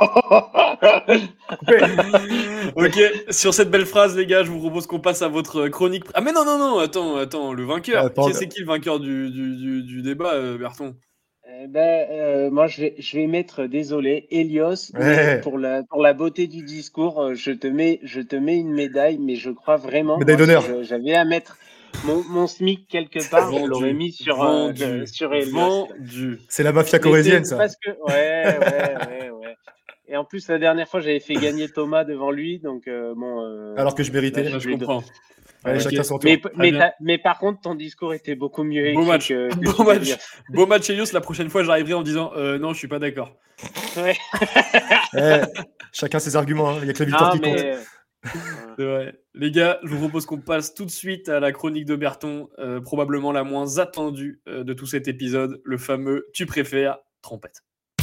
[SPEAKER 3] coupé.
[SPEAKER 2] Ok, sur cette belle phrase, les gars, je vous propose qu'on passe à votre chronique. Ah, mais non, non, non, attends, attends, le
[SPEAKER 3] Euh,
[SPEAKER 2] vainqueur. Qui
[SPEAKER 3] pardon.
[SPEAKER 2] c'est qui le vainqueur du, du, du, du débat, euh, Berton?
[SPEAKER 4] Eh ben, euh, moi, je vais, je vais mettre, désolé, Elios, mais
[SPEAKER 3] Ouais.
[SPEAKER 4] pour la, pour la beauté du discours, euh, je te mets, je te mets une médaille, mais je crois vraiment,
[SPEAKER 3] Médaille
[SPEAKER 4] moi, si
[SPEAKER 3] d'honneur.
[SPEAKER 4] je- j'avais à mettre mon, mon SMIC quelque part, je l'aurais
[SPEAKER 2] Vendu,
[SPEAKER 4] mis sur, euh, le-
[SPEAKER 2] vendu,
[SPEAKER 4] sur Elios. Là.
[SPEAKER 2] vendu.
[SPEAKER 3] C'est la mafia
[SPEAKER 4] Mais c'est
[SPEAKER 3] corésienne, ça.
[SPEAKER 4] parce que, ouais, ouais, ouais, ouais. Et en plus, la dernière fois, j'avais fait gagner Thomas devant lui, donc euh, bon, euh,
[SPEAKER 3] Alors que je
[SPEAKER 4] là,
[SPEAKER 3] méritais.
[SPEAKER 2] Là,
[SPEAKER 4] je
[SPEAKER 2] je
[SPEAKER 4] lui donne.
[SPEAKER 2] comprends.
[SPEAKER 3] Allez,
[SPEAKER 4] Ouais.
[SPEAKER 3] chacun
[SPEAKER 2] Ok,
[SPEAKER 3] son
[SPEAKER 4] Mais,
[SPEAKER 3] tour.
[SPEAKER 2] très
[SPEAKER 4] mais,
[SPEAKER 2] bien.
[SPEAKER 4] t'as- mais par contre, ton discours était beaucoup mieux
[SPEAKER 2] Beau
[SPEAKER 4] écrit
[SPEAKER 2] match,
[SPEAKER 4] que, que
[SPEAKER 2] beau
[SPEAKER 4] celui
[SPEAKER 2] match,
[SPEAKER 4] d'Elios.
[SPEAKER 2] beau match, Elios. La prochaine fois, j'arriverai en disant euh, non, je suis pas d'accord.
[SPEAKER 4] Ouais.
[SPEAKER 3] Eh, chacun ses arguments. hein. Il n'y a que la victoire
[SPEAKER 4] Non,
[SPEAKER 3] qui compte.
[SPEAKER 4] mais.
[SPEAKER 2] C'est vrai. Les gars, je vous propose qu'on passe tout de suite à la chronique de Berton, euh, probablement la moins attendue euh, de tout cet épisode, le fameux Tu préfères trompette.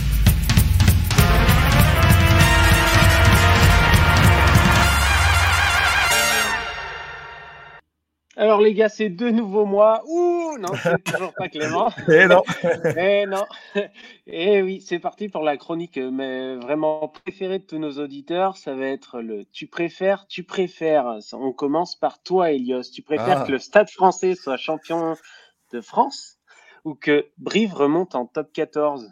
[SPEAKER 4] Alors les gars, c'est de nouveau moi. Ouh, non, c'est toujours pas Clément.
[SPEAKER 3] Eh non.
[SPEAKER 4] Eh non. Eh oui, c'est parti pour la chronique, euh, mais vraiment préférée de tous nos auditeurs. Ça va être le Tu préfères, tu préfères. On commence par toi, Elios. Tu préfères que
[SPEAKER 3] Ah,
[SPEAKER 4] le Stade français soit champion de France ou que Brive remonte en top quatorze?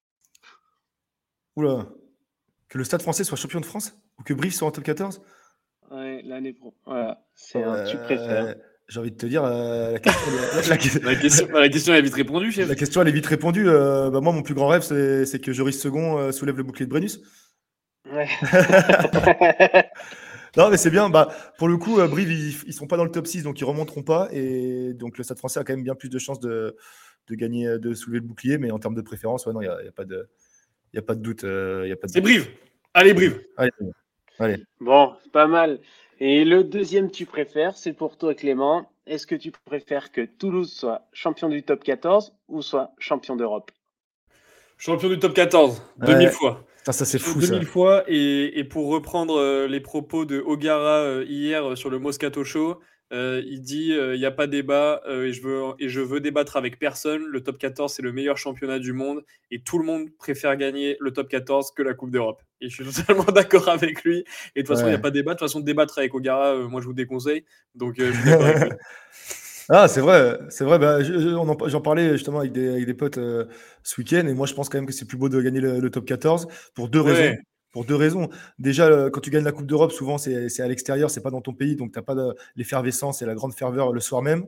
[SPEAKER 3] oula. Que le Stade français soit champion de France ou que Brive soit en top quatorze.
[SPEAKER 4] Ouais, l'année pro. Voilà, c'est un tu préfères.
[SPEAKER 3] Euh, J'ai envie de te dire, euh, la, question, la- la-
[SPEAKER 2] La question, bah, la question est vite répondue, chef.
[SPEAKER 3] la question, elle est vite répondue. Euh, bah, moi, mon plus grand rêve, c'est c'est que Joris Second euh, soulève le bouclier de Brennus.
[SPEAKER 4] Ouais.
[SPEAKER 3] Non, mais c'est bien. Bah, pour le coup, euh, Brive, ils, ils sont pas dans le top six, donc ils remonteront pas. Et donc, le Stade français a quand même bien plus de chances de, de gagner, euh, de soulever le bouclier. Mais en termes de préférence, ouais, non, il n'y a, y a pas de, y a pas de doute. euh, y a pas de
[SPEAKER 2] C'est
[SPEAKER 3] doute.
[SPEAKER 2] Brive. Allez, Brive.
[SPEAKER 3] Allez, allez.
[SPEAKER 4] Bon, pas mal. Et le deuxième tu préfères, c'est pour toi Clément. Est-ce que tu préfères que Toulouse soit champion du top quatorze ou soit champion d'Europe?
[SPEAKER 2] Champion du top quatorze, deux mille
[SPEAKER 3] Ouais.
[SPEAKER 2] fois.
[SPEAKER 3] Putain, ça, c'est fou,
[SPEAKER 2] deux
[SPEAKER 3] ça.
[SPEAKER 2] mille fois. Et, et pour reprendre euh, les propos de Ogara euh, hier euh, sur le Moscato Show, euh, il dit il n'y a pas débat euh, et, je veux, et je veux débattre avec personne. Le top quatorze, c'est le meilleur championnat du monde et tout le monde préfère gagner le top quatorze que la Coupe d'Europe. Et je suis totalement d'accord avec lui. Et de toute façon, il n'y a
[SPEAKER 3] Ouais.
[SPEAKER 2] pas débat. De toute façon, débattre avec Ogara, euh, moi, je vous déconseille. Donc, euh, je suis d'accord avec lui.
[SPEAKER 3] Ah, c'est vrai, c'est vrai. Bah, je- je- on en- j'en parlais justement avec des, avec des potes euh, ce week-end, et moi je pense quand même que c'est plus beau de gagner le, le top quatorze pour deux raisons.
[SPEAKER 2] Ouais,
[SPEAKER 3] Pour deux raisons. Déjà, euh, quand tu gagnes la Coupe d'Europe, souvent c'est c'est à l'extérieur, c'est pas dans ton pays, donc t'as pas de- l'effervescence et la grande ferveur le soir même.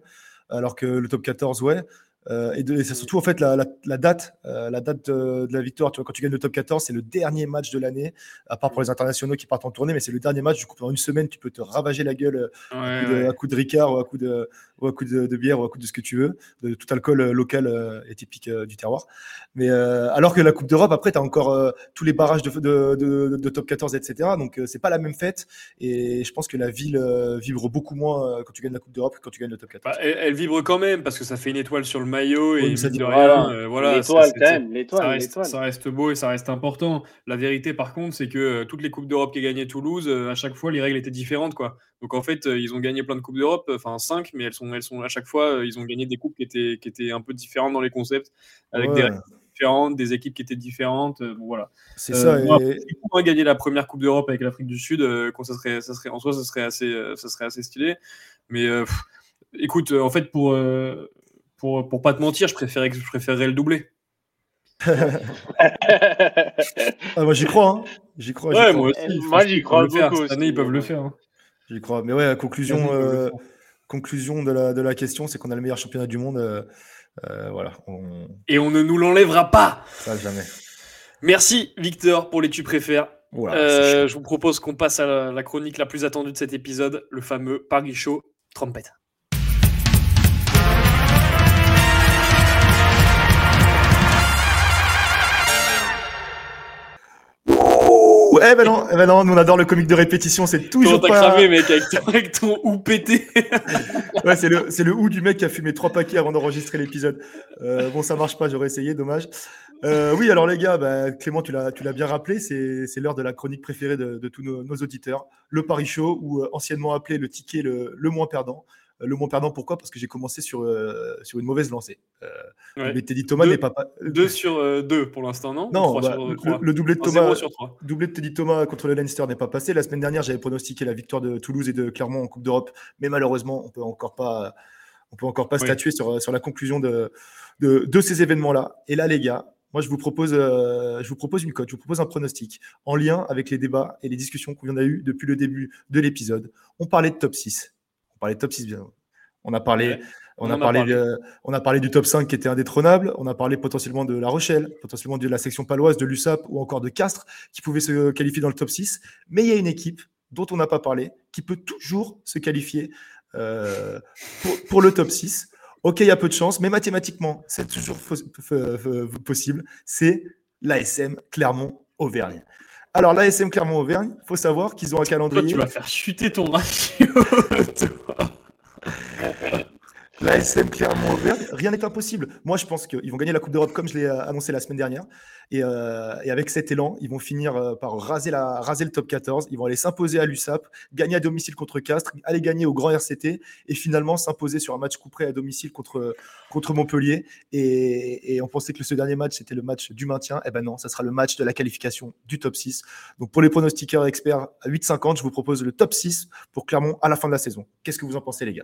[SPEAKER 3] alors que le top quatorze, ouais. Euh, et, de, et c'est surtout en fait la, la, la date, euh, la date de, de la victoire. Tu vois, quand tu gagnes le top quatorze, c'est le dernier match de l'année, à part pour les internationaux qui partent en tournée, mais c'est le dernier match. Du coup, pendant une semaine, tu peux te ravager la gueule ouais, à, coup de, ouais. à coup de Ricard, ou à coup de, ou à coup de, de bière, ou à coup de ce que tu veux, de tout alcool euh, local euh, et typique euh, du terroir. Mais euh, alors que la Coupe d'Europe, après, tu as encore euh, tous les barrages de, de, de, de top quatorze, et cetera. Donc, euh, c'est pas la même fête. Et je pense que la ville euh, vibre beaucoup moins euh, quand tu gagnes la Coupe d'Europe que quand tu gagnes le top quatorze.
[SPEAKER 2] Bah, elle, elle vibre quand même parce que ça fait une étoile sur le maillot et
[SPEAKER 3] Oui,
[SPEAKER 2] mine
[SPEAKER 3] ça dit-
[SPEAKER 2] de
[SPEAKER 4] Voilà.
[SPEAKER 2] rien, euh, voilà,
[SPEAKER 4] L'étoile,
[SPEAKER 2] c'est- c'est-
[SPEAKER 4] quand même, l'étoile,
[SPEAKER 2] ça reste,
[SPEAKER 4] l'étoile.
[SPEAKER 2] ça reste beau et ça reste important. La vérité, par contre, c'est que euh, toutes les coupes d'Europe qu'a gagné Toulouse, euh, à chaque fois, les règles étaient différentes, quoi. Donc en fait, euh, ils ont gagné plein de coupes d'Europe, euh, enfin cinq, mais elles sont, elles sont à chaque fois, euh, ils ont gagné des coupes qui étaient, qui étaient un peu différentes dans les concepts, avec des
[SPEAKER 3] Ouais,
[SPEAKER 2] règles différentes, des équipes qui étaient différentes. euh, bon, voilà.
[SPEAKER 3] c'est
[SPEAKER 2] Euh,
[SPEAKER 3] ça.
[SPEAKER 2] moi,
[SPEAKER 3] Et...
[SPEAKER 2] après, si on a gagné la première coupe d'Europe avec l'Afrique du Sud, euh, quand ça serait, ça serait, en soi, ça serait assez, euh, ça serait assez stylé. Mais euh, pff, écoute, euh, en fait, pour euh, Pour, pour pas te mentir, je préférais, je préférerais le doubler.
[SPEAKER 3] Ah, moi, j'y crois. Hein. J'y crois, j'y
[SPEAKER 2] Ouais,
[SPEAKER 3] crois.
[SPEAKER 2] moi aussi.
[SPEAKER 4] Moi,
[SPEAKER 2] franchement,
[SPEAKER 4] j'y
[SPEAKER 2] ils
[SPEAKER 4] crois
[SPEAKER 2] peuvent le faire.
[SPEAKER 4] beaucoup
[SPEAKER 2] Cette année,
[SPEAKER 4] aussi,
[SPEAKER 2] ils peuvent le
[SPEAKER 4] ouais.
[SPEAKER 2] faire. hein.
[SPEAKER 3] J'y crois. Mais ouais, la
[SPEAKER 2] Cette année,
[SPEAKER 3] conclusion,
[SPEAKER 2] ils peuvent le
[SPEAKER 3] euh,
[SPEAKER 2] faire.
[SPEAKER 3] conclusion de, la, de la question, c'est qu'on a le meilleur championnat du monde. Euh, euh, voilà. On...
[SPEAKER 2] Et on ne nous l'enlèvera pas.
[SPEAKER 3] Ça, jamais.
[SPEAKER 2] Merci, Victor, pour les tu préfères.
[SPEAKER 3] Voilà,
[SPEAKER 2] Euh, je vous propose qu'on passe à la, la chronique la plus attendue de cet épisode, le fameux Paris Show Trompette.
[SPEAKER 3] Eh ben non, eh ben non, nous on adore le comique de répétition, c'est
[SPEAKER 2] Comment
[SPEAKER 3] toujours
[SPEAKER 2] t'as
[SPEAKER 3] pas...
[SPEAKER 2] cramé, mec, avec ton, avec ton ou pété.
[SPEAKER 3] Ouais, c'est le, c'est le ou du mec qui a fumé trois paquets avant d'enregistrer l'épisode. Euh, bon, ça marche pas, j'aurais essayé, dommage. Euh, oui, alors les gars, bah, Clément, tu l'as, tu l'as bien rappelé, c'est, c'est l'heure de la chronique préférée de, de tous nos, nos auditeurs, le Paris Show, ou euh, anciennement appelé le ticket le, le moins perdant. Euh, le moins perdant, pourquoi ? Parce que j'ai commencé sur, euh, sur une mauvaise lancée. Euh,
[SPEAKER 2] Ouais.
[SPEAKER 3] mais Teddy Thomas
[SPEAKER 2] Deux-
[SPEAKER 3] n'est pas... pas-
[SPEAKER 2] deux sur euh, deux pour l'instant, non Ou
[SPEAKER 3] Non,
[SPEAKER 2] trois
[SPEAKER 3] bah,
[SPEAKER 2] sur
[SPEAKER 3] le,
[SPEAKER 2] trois
[SPEAKER 3] le doublé de
[SPEAKER 2] Un
[SPEAKER 3] Thomas,
[SPEAKER 2] zéro sur trois.
[SPEAKER 3] doublé de Teddy Thomas contre le Leinster n'est pas passé. La semaine dernière, j'avais pronostiqué la victoire de Toulouse et de Clermont en Coupe d'Europe, mais malheureusement, on peut encore pas, on peut encore pas
[SPEAKER 2] Oui.
[SPEAKER 3] statuer sur, sur la conclusion de, de, de ces événements-là. Et là, les gars, moi, je vous propose, euh, je vous propose une cote, je vous propose un pronostic en lien avec les débats et les discussions qu'on a eues depuis le début de l'épisode. On parlait de top six. On parlait de top six, bien. On a parlé,
[SPEAKER 2] Ouais.
[SPEAKER 3] on,
[SPEAKER 2] On
[SPEAKER 3] a
[SPEAKER 2] en a
[SPEAKER 3] parlé
[SPEAKER 2] parlé.
[SPEAKER 3] de- on a parlé du top cinq qui était indétrônable. On a parlé potentiellement de La Rochelle, potentiellement de la section paloise, de l'U S A P ou encore de Castres qui pouvaient se qualifier dans le top six. Mais il y a une équipe dont on n'a pas parlé qui peut toujours se qualifier euh, pour, pour le top six. Ok, il y a peu de chance, mais mathématiquement, c'est toujours fo- f- f- possible. C'est l'A S M Clermont-Auvergne. Alors, l'A S M Clermont-Auvergne, il faut savoir qu'ils ont un
[SPEAKER 2] Toi,
[SPEAKER 3] calendrier.
[SPEAKER 2] tu vas faire chuter ton ratio. toi.
[SPEAKER 3] La S M Clermont-Auvergne, rien n'est impossible. Moi, je pense qu'ils vont gagner la Coupe d'Europe comme je l'ai euh, annoncé la semaine dernière. Et, euh, et avec cet élan, ils vont finir euh, par raser, la, raser le top quatorze. Ils vont aller s'imposer à l'U S A P, gagner à domicile contre Castres, aller gagner au Grand R C T et finalement s'imposer sur un match couperé à domicile contre, contre Montpellier. Et, et on pensait que ce dernier match, c'était le match du maintien. Eh ben non, ça sera le match de la qualification du top six. Donc pour les pronostiqueurs experts à huit cinquante, je vous propose le top six pour Clermont à la fin de la saison. Qu'est-ce que vous en pensez, les gars ?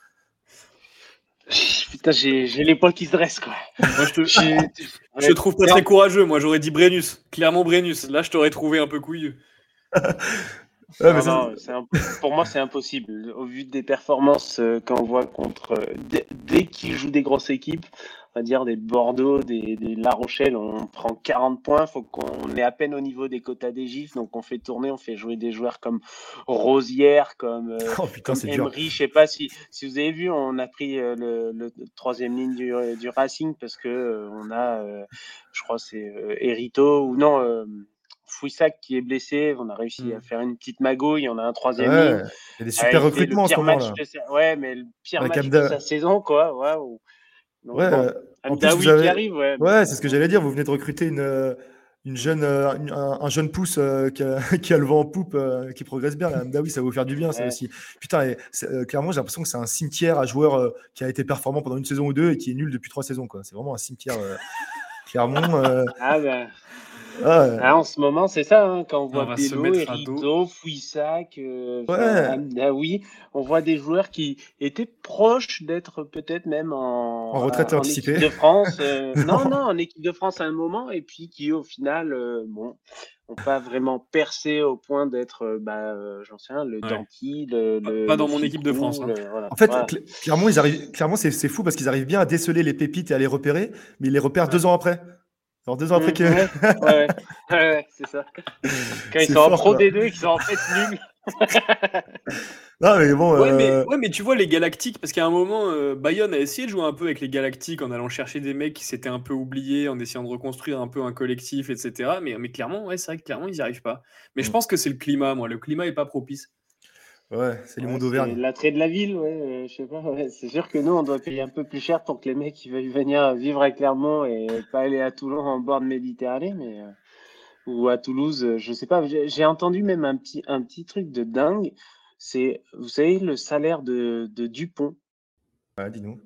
[SPEAKER 4] Putain, j'ai, j'ai les poils qui se dressent, quoi.
[SPEAKER 2] Moi, je te,
[SPEAKER 4] J'ai-
[SPEAKER 2] je te trouve pas très courageux. Moi, j'aurais dit Brennus. Clairement Brennus. Là, je t'aurais trouvé un peu couilleux.
[SPEAKER 3] Ouais, mais
[SPEAKER 4] Non,
[SPEAKER 3] ça-
[SPEAKER 4] non, c'est imp- pour moi, c'est impossible. Au vu des performances euh, qu'on voit contre. euh, dès, dès qu'ils jouent des grosses équipes, on va dire des Bordeaux, des, des La Rochelle, on prend quarante points. Faut qu'on est à peine au niveau des quotas des Gifs. Donc, on fait tourner, on fait jouer des joueurs comme Rosière, comme. euh,
[SPEAKER 3] Oh putain,
[SPEAKER 4] comme
[SPEAKER 3] c'est dur.
[SPEAKER 4] Emery, je sais pas si, si vous avez vu, on a pris euh, le, le troisième ligne du, du Racing parce que euh, on a, euh, je crois, c'est euh, Erito ou non, euh, Fouissac qui est blessé. On a réussi à
[SPEAKER 2] Mm.
[SPEAKER 4] faire une petite magouille. On a un troisième
[SPEAKER 3] Ouais,
[SPEAKER 4] ligne.
[SPEAKER 3] il y a des
[SPEAKER 4] Ah,
[SPEAKER 3] super
[SPEAKER 4] il fait
[SPEAKER 3] recrutements
[SPEAKER 4] le
[SPEAKER 3] en ce
[SPEAKER 4] pire
[SPEAKER 3] moment
[SPEAKER 4] match
[SPEAKER 3] là.
[SPEAKER 4] de sa... Ouais, mais le pire
[SPEAKER 3] Avec
[SPEAKER 4] match
[SPEAKER 3] Amda-
[SPEAKER 4] de sa saison, quoi. Waouh. Donc
[SPEAKER 3] Ouais,
[SPEAKER 4] bon,
[SPEAKER 3] euh, en plus,
[SPEAKER 4] Amdaoui
[SPEAKER 3] vous avez-
[SPEAKER 4] qui arrive, ouais.
[SPEAKER 3] Ouais,
[SPEAKER 4] mais-
[SPEAKER 3] c'est ce que j'allais dire. Vous venez de recruter une, euh, une jeune, euh, une- un, un jeune pouce euh, qui, a, qui a le vent en poupe, euh, qui progresse bien. Là. Mdaoui, ça va vous faire du bien, ça
[SPEAKER 4] Ouais.
[SPEAKER 3] aussi. Putain, et c'est- euh, clairement, j'ai l'impression que c'est un cimetière à joueurs euh, qui a été performant pendant une saison ou deux et qui est nul depuis trois saisons. Quoi. C'est vraiment un cimetière. euh, Clermont. euh,
[SPEAKER 4] Ah ben,
[SPEAKER 3] ah, euh,
[SPEAKER 4] ah, en ce moment, c'est ça. Hein, quand on voit
[SPEAKER 2] On va se
[SPEAKER 4] Bello,
[SPEAKER 2] mettre à
[SPEAKER 4] Erito, Fouissac, euh,
[SPEAKER 3] Ouais.
[SPEAKER 4] enfin, Amdaoui, on voit des joueurs qui étaient proches d'être peut-être même en,
[SPEAKER 3] En retraite
[SPEAKER 4] en
[SPEAKER 3] anticipée.
[SPEAKER 4] équipe de France. euh,
[SPEAKER 3] Non.
[SPEAKER 4] non, non, en équipe de France à un moment, et puis qui au final, euh, bon, n'ont pas vraiment percé au point d'être, euh, bah, euh, j'en sais rien, le
[SPEAKER 2] Ouais.
[SPEAKER 4] Danty, le,
[SPEAKER 2] Pas-
[SPEAKER 4] le-
[SPEAKER 2] pas dans
[SPEAKER 4] le
[SPEAKER 2] mon équipe de
[SPEAKER 4] Ficou,
[SPEAKER 2] France, hein.
[SPEAKER 4] le- voilà.
[SPEAKER 3] En fait,
[SPEAKER 4] Voilà.
[SPEAKER 3] cl- clairement, ils arrivent, clairement c'est, c'est fou parce qu'ils arrivent bien à déceler les pépites et à les repérer, mais ils les repèrent
[SPEAKER 2] Ouais.
[SPEAKER 3] deux ans après. Alors deux ans après
[SPEAKER 4] Mmh,
[SPEAKER 3] que.
[SPEAKER 4] ouais, ouais, ouais, ouais, ouais, c'est ça. Quand ils
[SPEAKER 3] C'est
[SPEAKER 4] sont en
[SPEAKER 3] fort,
[SPEAKER 4] Pro
[SPEAKER 3] quoi.
[SPEAKER 4] D deux et qu'ils sont en fait nuls.
[SPEAKER 3] Non, mais bon.
[SPEAKER 2] Ouais, mais,
[SPEAKER 3] euh,
[SPEAKER 2] ouais, mais tu vois, les Galactiques, parce qu'à un moment, euh, Bayonne a essayé de jouer un peu avec les Galactiques en allant chercher des mecs qui s'étaient un peu oubliés, en essayant de reconstruire un peu un collectif, et cetera. Mais, mais clairement, ouais, c'est vrai que clairement, ils n'y arrivent pas. Mais je
[SPEAKER 3] Mm.
[SPEAKER 2] pense que c'est le climat, moi. Le climat est pas propice.
[SPEAKER 3] Ouais, c'est les
[SPEAKER 4] Ouais,
[SPEAKER 3] mondes
[SPEAKER 4] c'est
[SPEAKER 3] d'Auvergne.
[SPEAKER 4] l'attrait de la ville, ouais, euh, je sais pas. Ouais. C'est sûr que nous, on doit payer un peu plus cher pour que les mecs ils veuillent venir vivre à Clermont et pas aller à Toulon en bord de Méditerranée, mais euh, ou à Toulouse, euh, je sais pas. J'ai j'ai entendu même un petit un petit truc de dingue. C'est, vous savez, le salaire de, de Dupont.
[SPEAKER 3] Ouais, dis-nous.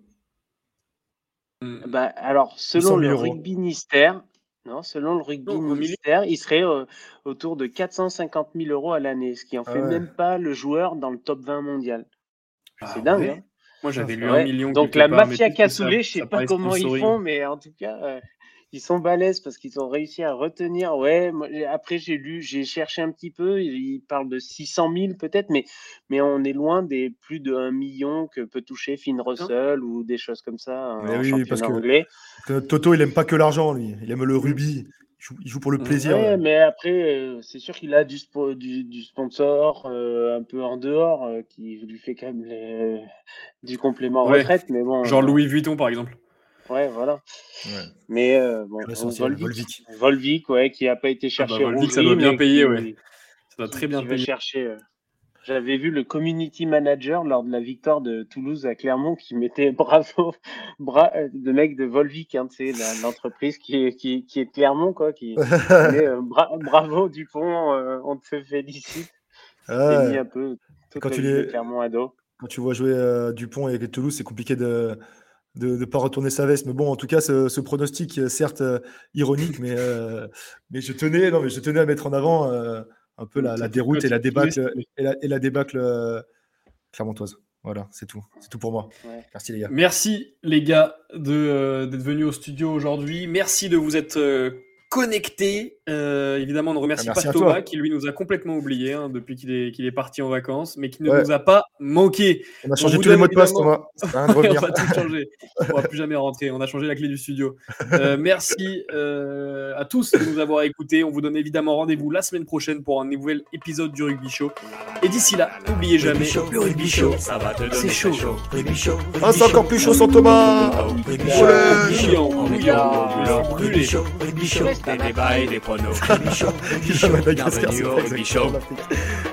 [SPEAKER 2] Mm.
[SPEAKER 4] Bah, alors,
[SPEAKER 3] huit cent
[SPEAKER 4] selon
[SPEAKER 3] mille
[SPEAKER 4] le
[SPEAKER 3] euros.
[SPEAKER 4] rugby ministère, non, selon le rugby
[SPEAKER 2] Non, en millions.
[SPEAKER 4] ministère, il serait euh, autour de quatre cent cinquante mille euros à l'année, ce qui en
[SPEAKER 3] Ah
[SPEAKER 4] fait
[SPEAKER 3] ouais.
[SPEAKER 4] même pas le joueur dans le top vingt mondial.
[SPEAKER 2] Ah
[SPEAKER 4] C'est dingue,
[SPEAKER 2] ouais.
[SPEAKER 4] hein.
[SPEAKER 2] Moi, j'avais lu un
[SPEAKER 4] Ouais.
[SPEAKER 2] million
[SPEAKER 4] Donc
[SPEAKER 2] quelque
[SPEAKER 4] la
[SPEAKER 2] part, mais
[SPEAKER 4] mafia
[SPEAKER 2] peut-être que ça-
[SPEAKER 4] cassoulet, je sais
[SPEAKER 2] ça
[SPEAKER 4] pas
[SPEAKER 2] paraît
[SPEAKER 4] comment ils
[SPEAKER 2] sponsoring.
[SPEAKER 4] font, mais en tout cas, euh, ils sont balèzes parce qu'ils ont réussi à retenir. Ouais, moi, j'ai- après j'ai lu, j'ai cherché un petit peu, ils ils parlent de six cent mille peut-être, mais, mais on est loin des plus de un million que peut toucher Finn Russell ou des choses comme ça hein,
[SPEAKER 3] Mais
[SPEAKER 4] en
[SPEAKER 3] oui, parce
[SPEAKER 4] championnat
[SPEAKER 3] que,
[SPEAKER 4] anglais.
[SPEAKER 3] parce que Toto, il aime pas que l'argent, lui. Il aime le
[SPEAKER 4] Mm.
[SPEAKER 3] rugby. Il joue, il joue pour le
[SPEAKER 2] Mm.
[SPEAKER 3] plaisir.
[SPEAKER 4] Ouais,
[SPEAKER 3] ouais.
[SPEAKER 4] mais après, euh, c'est sûr qu'il a du, spo- du, du sponsor euh, un peu en dehors euh, qui lui fait quand même les- du complément
[SPEAKER 2] Ouais.
[SPEAKER 4] retraite, mais bon.
[SPEAKER 2] Genre
[SPEAKER 4] euh,
[SPEAKER 2] Louis Vuitton, par exemple.
[SPEAKER 4] Ouais, voilà.
[SPEAKER 3] Ouais.
[SPEAKER 4] Mais euh, bon,
[SPEAKER 3] L'essentiel,
[SPEAKER 4] Volvic,
[SPEAKER 3] Volvic.
[SPEAKER 4] Volvic, ouais, qui a pas été
[SPEAKER 2] Ah bah,
[SPEAKER 4] cherché
[SPEAKER 2] Volvic, ça
[SPEAKER 4] Rougerie,
[SPEAKER 2] doit bien
[SPEAKER 4] mais
[SPEAKER 2] payer,
[SPEAKER 4] qui,
[SPEAKER 2] ouais. Ça doit
[SPEAKER 4] qui,
[SPEAKER 2] très bien
[SPEAKER 4] qui va
[SPEAKER 2] payer.
[SPEAKER 4] chercher. euh, J'avais vu le community manager lors de la victoire de Toulouse à Clermont qui mettait bravo, bra, euh, de mec de Volvic, hein, tu sais, la- l'entreprise qui est, qui, qui est de Clermont, quoi, qui met euh, bra- bravo Dupont, euh, on te félicite. C'était mis
[SPEAKER 3] Ouais.
[SPEAKER 4] un peu toute
[SPEAKER 3] Quand
[SPEAKER 4] la
[SPEAKER 3] tu,
[SPEAKER 4] ville de
[SPEAKER 3] les,
[SPEAKER 4] Clermont à dos.
[SPEAKER 3] quand tu vois jouer euh, Dupont et Toulouse, c'est compliqué de de ne pas retourner sa veste. Mais bon, en tout cas, ce, ce pronostic, euh, certes euh, ironique, mais, euh, mais, je tenais, non, mais je tenais à mettre en avant euh, un peu la, la
[SPEAKER 2] C'était
[SPEAKER 3] déroute et la débâcle,
[SPEAKER 2] sous-estimé.
[SPEAKER 3] et la, et la débâcle euh, clermontoise. Voilà, c'est tout. C'est tout pour moi.
[SPEAKER 4] Ouais.
[SPEAKER 3] Merci les gars.
[SPEAKER 2] Merci les gars de, euh, d'être venus au studio aujourd'hui. Merci de vous être euh, connectés. Euh, évidemment, on ne remercie
[SPEAKER 3] Ah, merci
[SPEAKER 2] pas
[SPEAKER 3] à
[SPEAKER 2] Thomas
[SPEAKER 3] toi.
[SPEAKER 2] qui lui nous a complètement oubliés hein, depuis qu'il est, qu'il est parti en vacances, mais qui ne
[SPEAKER 3] Ouais.
[SPEAKER 2] nous a pas manqué.
[SPEAKER 3] On a changé
[SPEAKER 2] vous
[SPEAKER 3] tous les
[SPEAKER 2] donne
[SPEAKER 3] mots de passe,
[SPEAKER 2] évidemment-
[SPEAKER 3] Thomas. Ça sert à rien de
[SPEAKER 2] Ouais, on
[SPEAKER 3] revenir.
[SPEAKER 2] va tout changer. On ne pourra plus jamais rentrer. On a changé la clé du studio. Euh, merci euh, à tous de nous avoir écoutés. On vous donne évidemment rendez-vous la semaine prochaine pour un nouvel épisode du Rugby Show. Et d'ici là, n'oubliez jamais,
[SPEAKER 1] le rugby show, ça va te donner
[SPEAKER 2] c'est chaud.
[SPEAKER 1] très chaud. Rugby show,
[SPEAKER 3] Ah, c'est encore plus chaud sans Thomas.
[SPEAKER 1] Rugby
[SPEAKER 3] Ouais.
[SPEAKER 1] show, rugby
[SPEAKER 2] Bouillant,
[SPEAKER 1] show,
[SPEAKER 2] bouillant,
[SPEAKER 1] bouillant,
[SPEAKER 2] brûlé.
[SPEAKER 1] rugby show, rugby show, des débats et des pronos. Rugby show, rugby
[SPEAKER 3] Il
[SPEAKER 1] show,
[SPEAKER 3] a Madagascar,
[SPEAKER 1] bienvenue
[SPEAKER 3] c'est
[SPEAKER 1] au
[SPEAKER 3] pas
[SPEAKER 1] rugby
[SPEAKER 3] exactement
[SPEAKER 1] show.
[SPEAKER 3] l'Afrique.